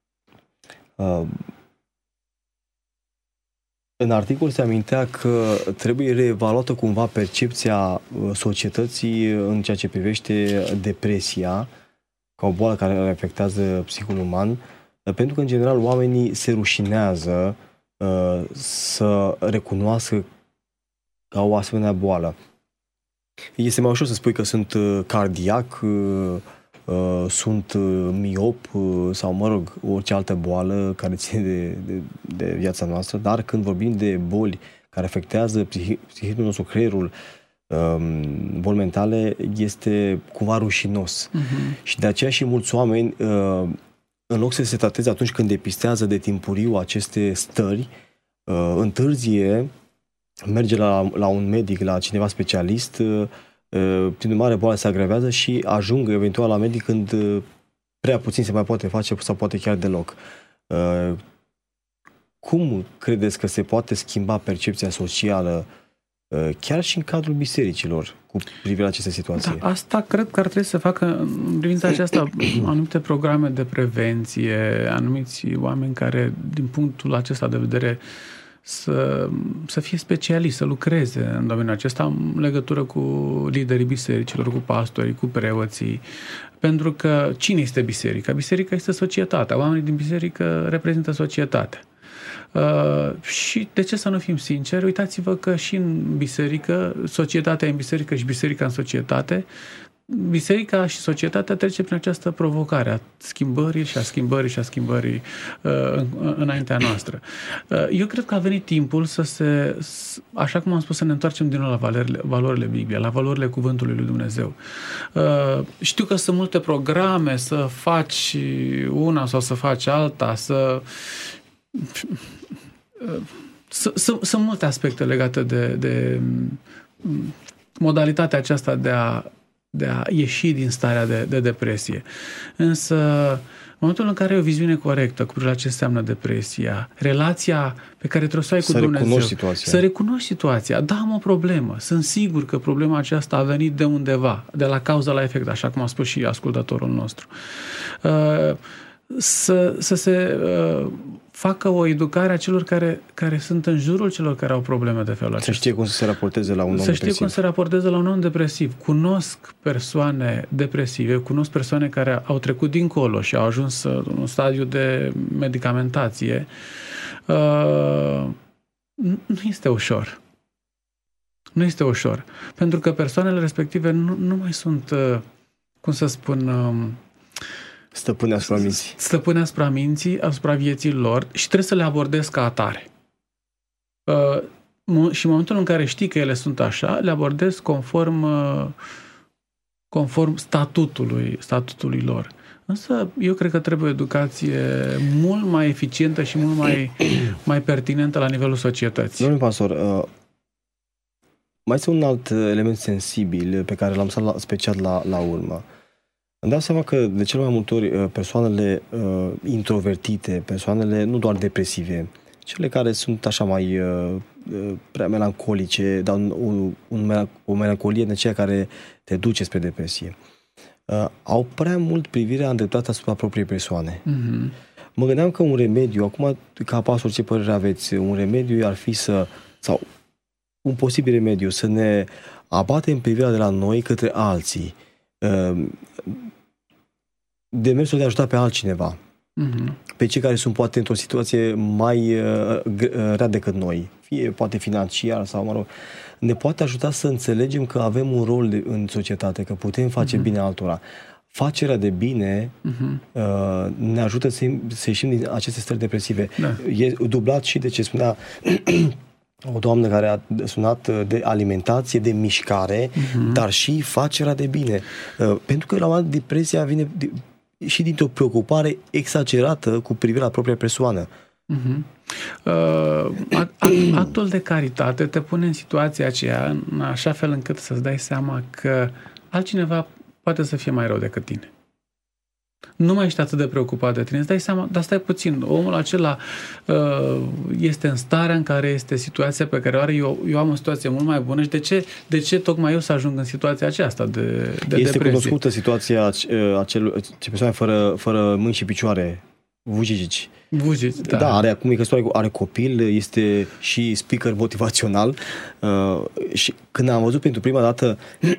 B: în articol se amintea că trebuie reevaluată cumva percepția societății în ceea ce privește depresia, ca o boală care afectează psihul uman, pentru că, în general, oamenii se rușinează uh, să recunoască ca o asemenea boală. Este mai ușor să spui că sunt cardiac, uh, uh, sunt miop uh, sau, mă rog, orice altă boală care ține de, de, de viața noastră, dar când vorbim de boli care afectează psihi, psihismul nostru, creierul, um, boli mentale, este cumva rușinos. Uh-huh. Și de aceea și mulți oameni uh, în loc să se trateze atunci când depistează de timpuriu aceste stări, uh, întârzie, merge la, la un medic, la cineva specialist, uh, prin urmare boala se agrevează și ajung eventual la medic când uh, prea puțin se mai poate face sau poate chiar deloc. Uh, cum credeți că se poate schimba percepția socială uh, chiar și în cadrul bisericilor cu privire la aceste situații?
A: Da, asta cred că ar trebui să facă în privința aceasta anumite programe de prevenție, anumiți oameni care, din punctul acesta de vedere, să, să fie specialiști, să lucreze în domeniul acesta în legătură cu liderii bisericilor, cu pastorii, cu preoții. Pentru că cine este biserica? Biserica este societatea. Oamenii din biserică reprezintă societatea. Uh, și de ce să nu fim sinceri? Uitați-vă că și în biserică, societatea e în biserică și biserica în societate, biserica și societatea trece prin această provocare a schimbării și a schimbării și a schimbării uh, înaintea noastră. Uh, eu cred că a venit timpul să se, așa cum am spus, să ne întoarcem din nou la valorile, valorile Bibliei, la valorile Cuvântului lui Dumnezeu. Uh, știu că sunt multe programe să faci una sau să faci alta, să Sunt multe aspecte legate de, de modalitatea aceasta de a, de a ieși din starea de, de depresie. Însă, în momentul în care ai o viziune corectă cu privire la ce înseamnă depresia, relația pe care trebuie să o ai cu
B: să
A: Dumnezeu,
B: recunoști situația.
A: să recunoști situația. Da, am o problemă. Sunt sigur că problema aceasta a venit de undeva, de la cauza la efect, așa cum a spus și ascultătorul nostru. Uh, să, să se uh, facă o educare a celor care, care sunt în jurul celor care au probleme de felul acesta.
B: Să știe cum să se raporteze la un om
A: să
B: depresiv.
A: Să știe cum să se raporteze la un om depresiv. Cunosc persoane depresive, cunosc persoane care au trecut dincolo și au ajuns în un stadiu de medicamentație. Uh, nu este ușor. Nu este ușor. Pentru că persoanele respective nu, nu mai sunt, uh, cum să spun... Uh,
B: Stăpâne asupra minții.
A: Stăpâne asupra minții, asupra vieții lor și trebuie să le abordezi ca atare. Uh, și în momentul în care știi că ele sunt așa, le abordezi conform, uh, conform statutului, statutului lor. Însă eu cred că trebuie o educație mult mai eficientă și mult mai, mai pertinentă la nivelul societății.
B: Domnule pastor, uh, mai este un alt element sensibil pe care l-am lăsat special la, la urmă. Îmi dau seama că de cele mai multe ori persoanele uh, introvertite, persoanele nu doar depresive, cele care sunt așa mai uh, prea melancolice, dar un, un, un, o melancolie de aceea care te duce spre depresie, uh, au prea mult privirea îndreptată asupra propriei persoane. Mm-hmm. Mă gândeam că un remediu, acum ca pastor, ce părere aveți? Un remediu ar fi să, sau un posibil remediu, să ne abatem privirea de la noi către alții, demersul de a ajuta pe altcineva, uh-huh. pe cei care sunt poate într-o situație mai uh, rea decât noi, fie fie poate financiar sau, mă rog, ne poate ajuta să înțelegem că avem un rol în societate, că putem face uh-huh. bine altora. Facerea de bine uh-huh. uh, ne ajută să, să ieșim din aceste stări depresive. Da. E dublat și de ce spunea o doamnă care a sunat de alimentație, de mișcare, uh-huh. dar și facerea de bine. Uh, pentru că la un moment dat depresia vine și dintr-o preocupare exagerată cu privire la propria persoană.
A: Uh-huh. Uh, actul de caritate te pune în situația aceea în așa fel încât să-ți dai seama că altcineva poate să fie mai rău decât tine. Nu mai ești atât de preocupat de tine, îți dai seama, dar stai puțin, omul acela uh, este în starea în care este situația pe care o are, eu, eu am o situație mult mai bună și de ce, de ce tocmai eu să ajung în situația aceasta de, de
B: este
A: depresie? Este
B: cunoscută situația acel, ce persoane fără, fără mâini și picioare, Vujici.
A: Vujici, da.
B: Da, are acum căsătorie, are copil, este și speaker motivațional uh, și când am văzut pentru prima dată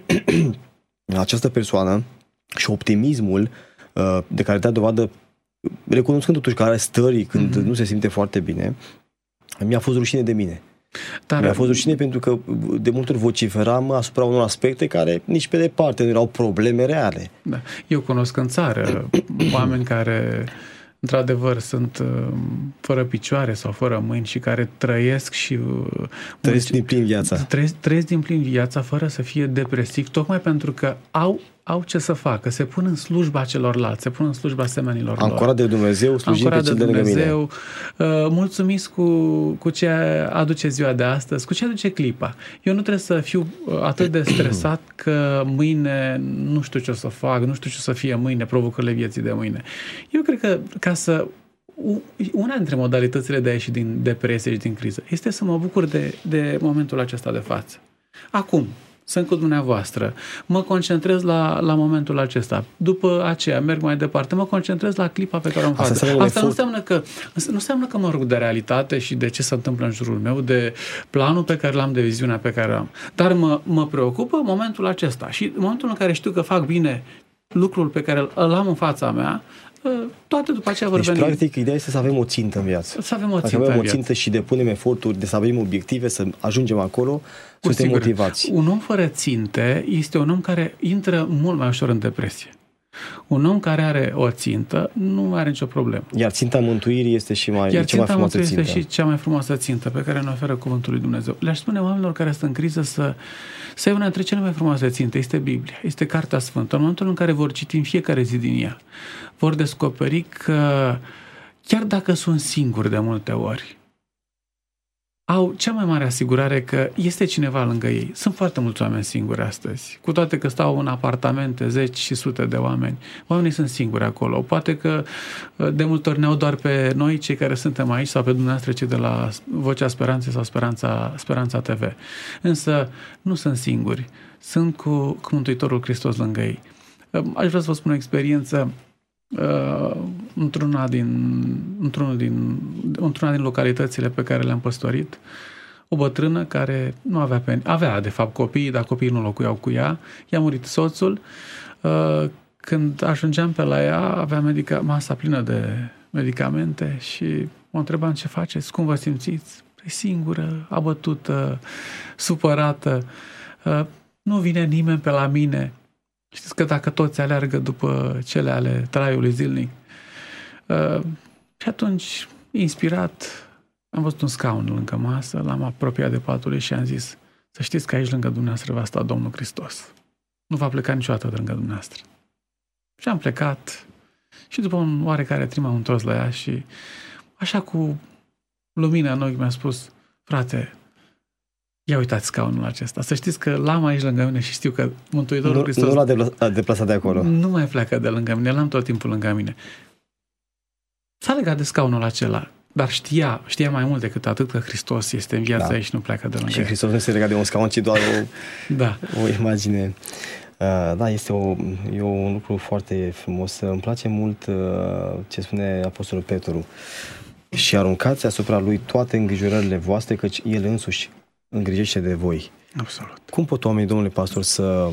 B: această persoană și optimismul uh, de care dea dovadă, recunoscând totuși că are stări când mm-hmm. nu se simte foarte bine, mi-a fost rușine de mine. Dar mi-a fost rușine pentru că de multe ori vociferam asupra unor aspecte care nici pe departe nu erau probleme reale.
A: Da. Eu cunosc în țară oameni care într-adevăr sunt uh, fără picioare sau fără mâini și care trăiesc și uh,
B: trăiesc din plin viața.
A: Trăiesc, trăiesc din plin viața fără să fie depresiv, tocmai pentru că au, au ce să facă, se pun în slujba celorlalți, se pun în slujba semenilor lor.
B: Ancorat de Dumnezeu, slujim pe cel de lângă mine. Uh,
A: mulțumiți cu, cu ce aduce ziua de astăzi, cu ce aduce clipa. Eu nu trebuie să fiu atât de stresat că mâine nu știu ce o să fac, nu știu ce o să fie mâine, provocările vieții de mâine. Eu cred că ca să una dintre modalitățile de a ieși din depresie și din criză este să mă bucur de, de momentul acesta de față. Acum, sunt cu dumneavoastră, mă concentrez la, la momentul acesta. După aceea merg mai departe, mă concentrez la clipa pe care o fac. Asta, Asta nu înseamnă că nu înseamnă că mă rog de realitate și de ce se întâmplă în jurul meu, de planul pe care l-am, de viziunea pe care l-am. Dar mă, mă preocupă momentul acesta. Și în momentul în care știu că fac bine lucrul pe care îl am în fața mea, toate după aceea vor
B: deci,
A: veni.
B: practic, ideea este să avem o țintă în viață.
A: Să avem o țintă,
B: Dacă avem
A: o
B: țintă și depunem eforturi de să avem obiective, să ajungem acolo, suntem motivați.
A: Un om fără ținte este un om care intră mult mai ușor în depresie. Un om care are o țintă nu mai are nicio problemă.
B: Iar ținta mântuirii este și mai,
A: Iar
B: cea mai frumoasă țintă.
A: este și cea mai frumoasă țintă pe care ne oferă Cuvântul lui Dumnezeu. Le-aș spune oamenilor care sunt în criză să, să ia una dintre cele mai frumoase ținte. Este Biblia, este Cartea Sfântă. În momentul în care vor citi în fiecare zi din ea, vor descoperi că chiar dacă sunt singuri de multe ori, au cea mai mare asigurare că este cineva lângă ei. Sunt foarte mulți oameni singuri astăzi. Cu toate că stau în apartamente, zeci și sute de oameni, oamenii sunt singuri acolo. Poate că de multe ori ne-au doar pe noi, cei care suntem aici, sau pe dumneavoastră, cei de la Vocea Speranței sau Speranța, Speranța T V. Însă nu sunt singuri. Sunt cu, cu Mântuitorul Hristos lângă ei. Aș vrea să vă spun o experiență. Uh, într-una din, într-unul din, într-una din localitățile pe care le-am păstorit, o bătrână care nu avea pe, avea de fapt copii, dar copiii nu locuiau cu ea, i-a murit soțul. Uh, când ajungeam pe la ea, avea medica, masa plină de medicamente și mă întrebam ce faceți, cum vă simțiți? E singură, abătută, supărată, uh, nu vine nimeni pe la mine. Știți că dacă toți aleargă după cele ale traiului zilnic. Uh, și atunci, inspirat, am văzut un scaun lângă masă, l-am apropiat de patul ei și am zis: să știți că aici lângă dumneavoastră va sta Domnul Hristos. Nu va pleca niciodată de lângă dumneavoastră. Și am plecat și după un oarecare timp am întors la ea și așa cu lumina în ochi mi-a spus: frate, ia uitați scaunul acesta. Să știți că l-am aici lângă mine și știu că Mântuitorul
B: nu,
A: Hristos
B: nu l-a deplasat de acolo.
A: Nu mai pleacă de lângă mine, l-am tot timpul lângă mine. S-a legat de scaunul acela, dar știa, știa mai mult decât atât că Hristos este în viața da. ei și nu pleacă de lângă
B: Și Hristos nu se lega de un scaun, ci doar o,
A: da.
B: o imagine. Uh, da, este o, e un lucru foarte frumos. Îmi place mult uh, ce spune Apostolul Petru. Și aruncați asupra lui toate îngrijorările voastre, căci el însuși îngrijește de voi.
A: Absolut.
B: Cum pot oamenii, domnule pastor, să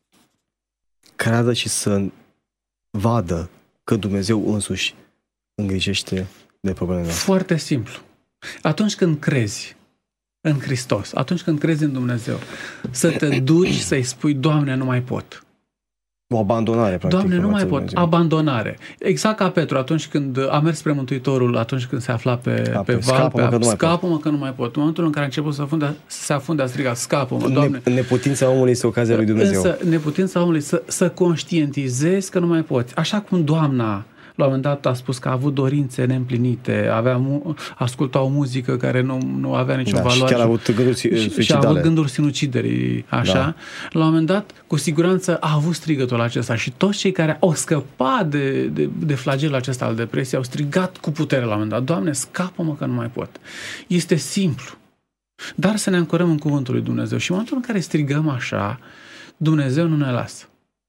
B: creadă și să vadă că Dumnezeu însuși îngrijește de problemele noastre?
A: Foarte simplu. Atunci când crezi în Hristos, atunci când crezi în Dumnezeu, să te duci să-i spui, Doamne, nu mai pot.
B: O abandonare, practic.
A: Doamne, nu mai pot.
B: Dumnezeu.
A: Abandonare. Exact ca Petru, atunci când a mers spre Mântuitorul, atunci când se afla pe, pe val,
B: scapă-mă,
A: pe
B: că,
A: scapă-mă că nu mai pot. În momentul în care a început să, funde, să se afunde, a strigat, scapă-mă, Doamne.
B: Ne, neputința omului este ocazia lui Dumnezeu.
A: Însă, neputința omului să, să conștientizezi că nu mai poți. Așa cum Doamna la un moment dat a spus că a avut dorințe neîmplinite, avea mu- asculta o muzică care nu, nu avea nicio
B: da,
A: valoare.
B: Și chiar a avut gânduri suicidale.
A: Și a avut gânduri sinuciderii, așa. Da. La un moment dat, cu siguranță, a avut strigătul acesta și toți cei care au scăpat de, de, de flagelul acesta al depresiei au strigat cu putere la un moment dat, Doamne, scapă-mă că nu mai pot. Este simplu. Dar să ne ancorăm în cuvântul lui Dumnezeu. Și în momentul în care strigăm așa, Dumnezeu nu ne lasă.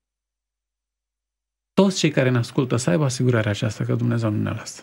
A: Toți cei care ne ascultă să aibă asigurarea aceasta că Dumnezeu nu ne lasă.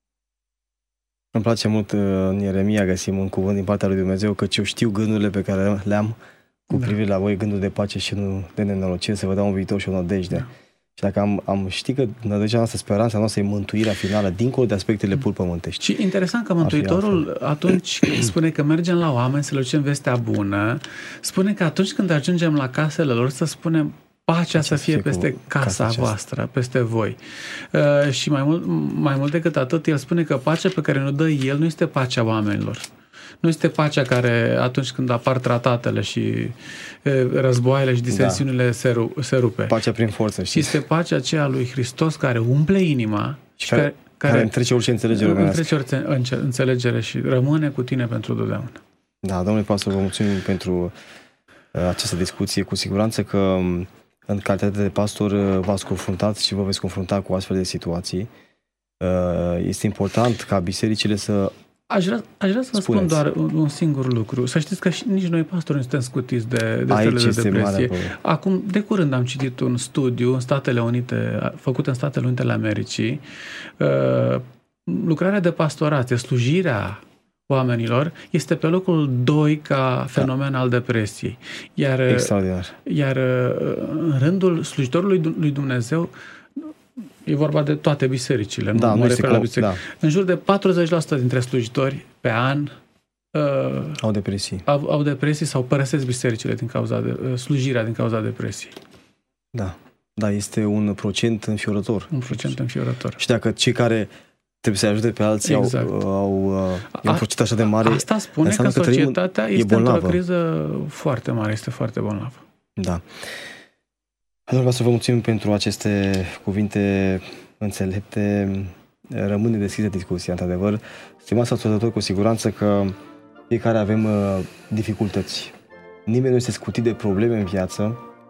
B: Îmi place mult, în Ieremia găsim un cuvânt din partea lui Dumnezeu, căci eu știu gândurile pe care le-am cu da. privire la voi, gânduri de pace și nu de nenorocire, să vă dau un viitor și o nădejde. Da. Și dacă am, am ști că nădejdea noastră, speranța noastră e mântuirea finală, dincolo de aspectele pur pământești.
A: Și interesant că Mântuitorul, atunci spune că mergem la oameni să le ducem vestea bună, spune că atunci când ajungem la casele lor să spunem pacea să fie peste casa voastră, peste voi. Uh, și mai mult, mai mult decât atât, el spune că pacea pe care ne-o dă el nu este pacea oamenilor. Nu este pacea care atunci când apar tratatele și uh, războaiele și disensiunile da. se, ru- se rupe.
B: Pacea prin forță.
A: Și este pacea aceea lui Hristos care umple inima și, și care, care,
B: care întrece orice înțelegere
A: întrece orice înțelegere și rămâne cu tine pentru totdeauna.
B: Da, domnule pastor, vă mulțumim pentru uh, această discuție. Cu siguranță că în calitate de pastor v-ați confruntat și vă veți confrunta cu astfel de situații. Este important ca bisericile să
A: Aș vrea, aș vrea să vă spun doar un, un singur lucru. Să știți că și nici noi pastori nu suntem scutiți de, de stările de depresie. Acum, de curând am citit un studiu în Statele Unite, făcut în Statele Unite ale Americii. Uh, lucrarea de pastorație, slujirea oamenilor este pe locul doi ca fenomen da. al depresiei. Iar,
B: Extraordinar.
A: Iar în rândul slujitorului lui Dumnezeu, e vorba de toate bisericile,
B: da,
A: nu mă refer la biserici. Da. În jur de patruzeci la sută dintre slujitori pe an uh,
B: au depresii.
A: Au, au depresii sau părăsesc bisericile din cauza de uh, slujirea din cauza depresiei.
B: Da. Da, este un procent înfiorător.
A: Un procent înfiorător.
B: Și dacă cei care trebuie să ajute pe alții exact. au, au uh, un procent așa de mare.
A: Asta spune că societatea că este într-o criză foarte mare, este foarte bolnavă.
B: Da. Domnule pastor, vă mulțumim pentru aceste cuvinte înțelepte. Rămâne deschisă discuția, într-adevăr. Stimați ascultători, cu siguranță că fiecare avem uh, dificultăți. Nimeni nu este scutit de probleme în viață.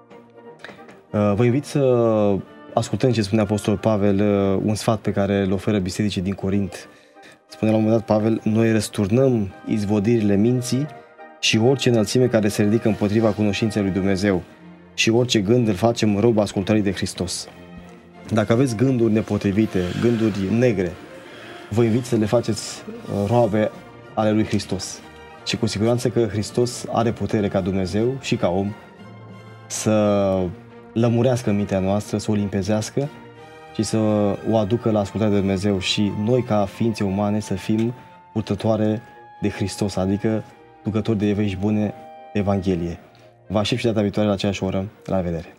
B: Uh, vă invit să ascultăm ce spune Apostolul Pavel, uh, un sfat pe care îl oferă bisericii din Corint. Spune la un moment dat Pavel, noi răsturnăm izvodirile minții și orice înălțime care se ridică împotriva cunoștinței lui Dumnezeu și orice gând îl facem în rob ascultării de Hristos. Dacă aveți gânduri nepotrivite, gânduri negre, vă invit să le faceți roabe ale lui Hristos. Și cu siguranță că Hristos are putere ca Dumnezeu și ca om să lămurească mintea noastră, să o limpezească și să o aducă la ascultarea de Dumnezeu și noi ca ființe umane să fim purtătoare de Hristos, adică ducători de vești bune de Evanghelie. Vă aștept și data viitoare la aceeași oră. La revedere!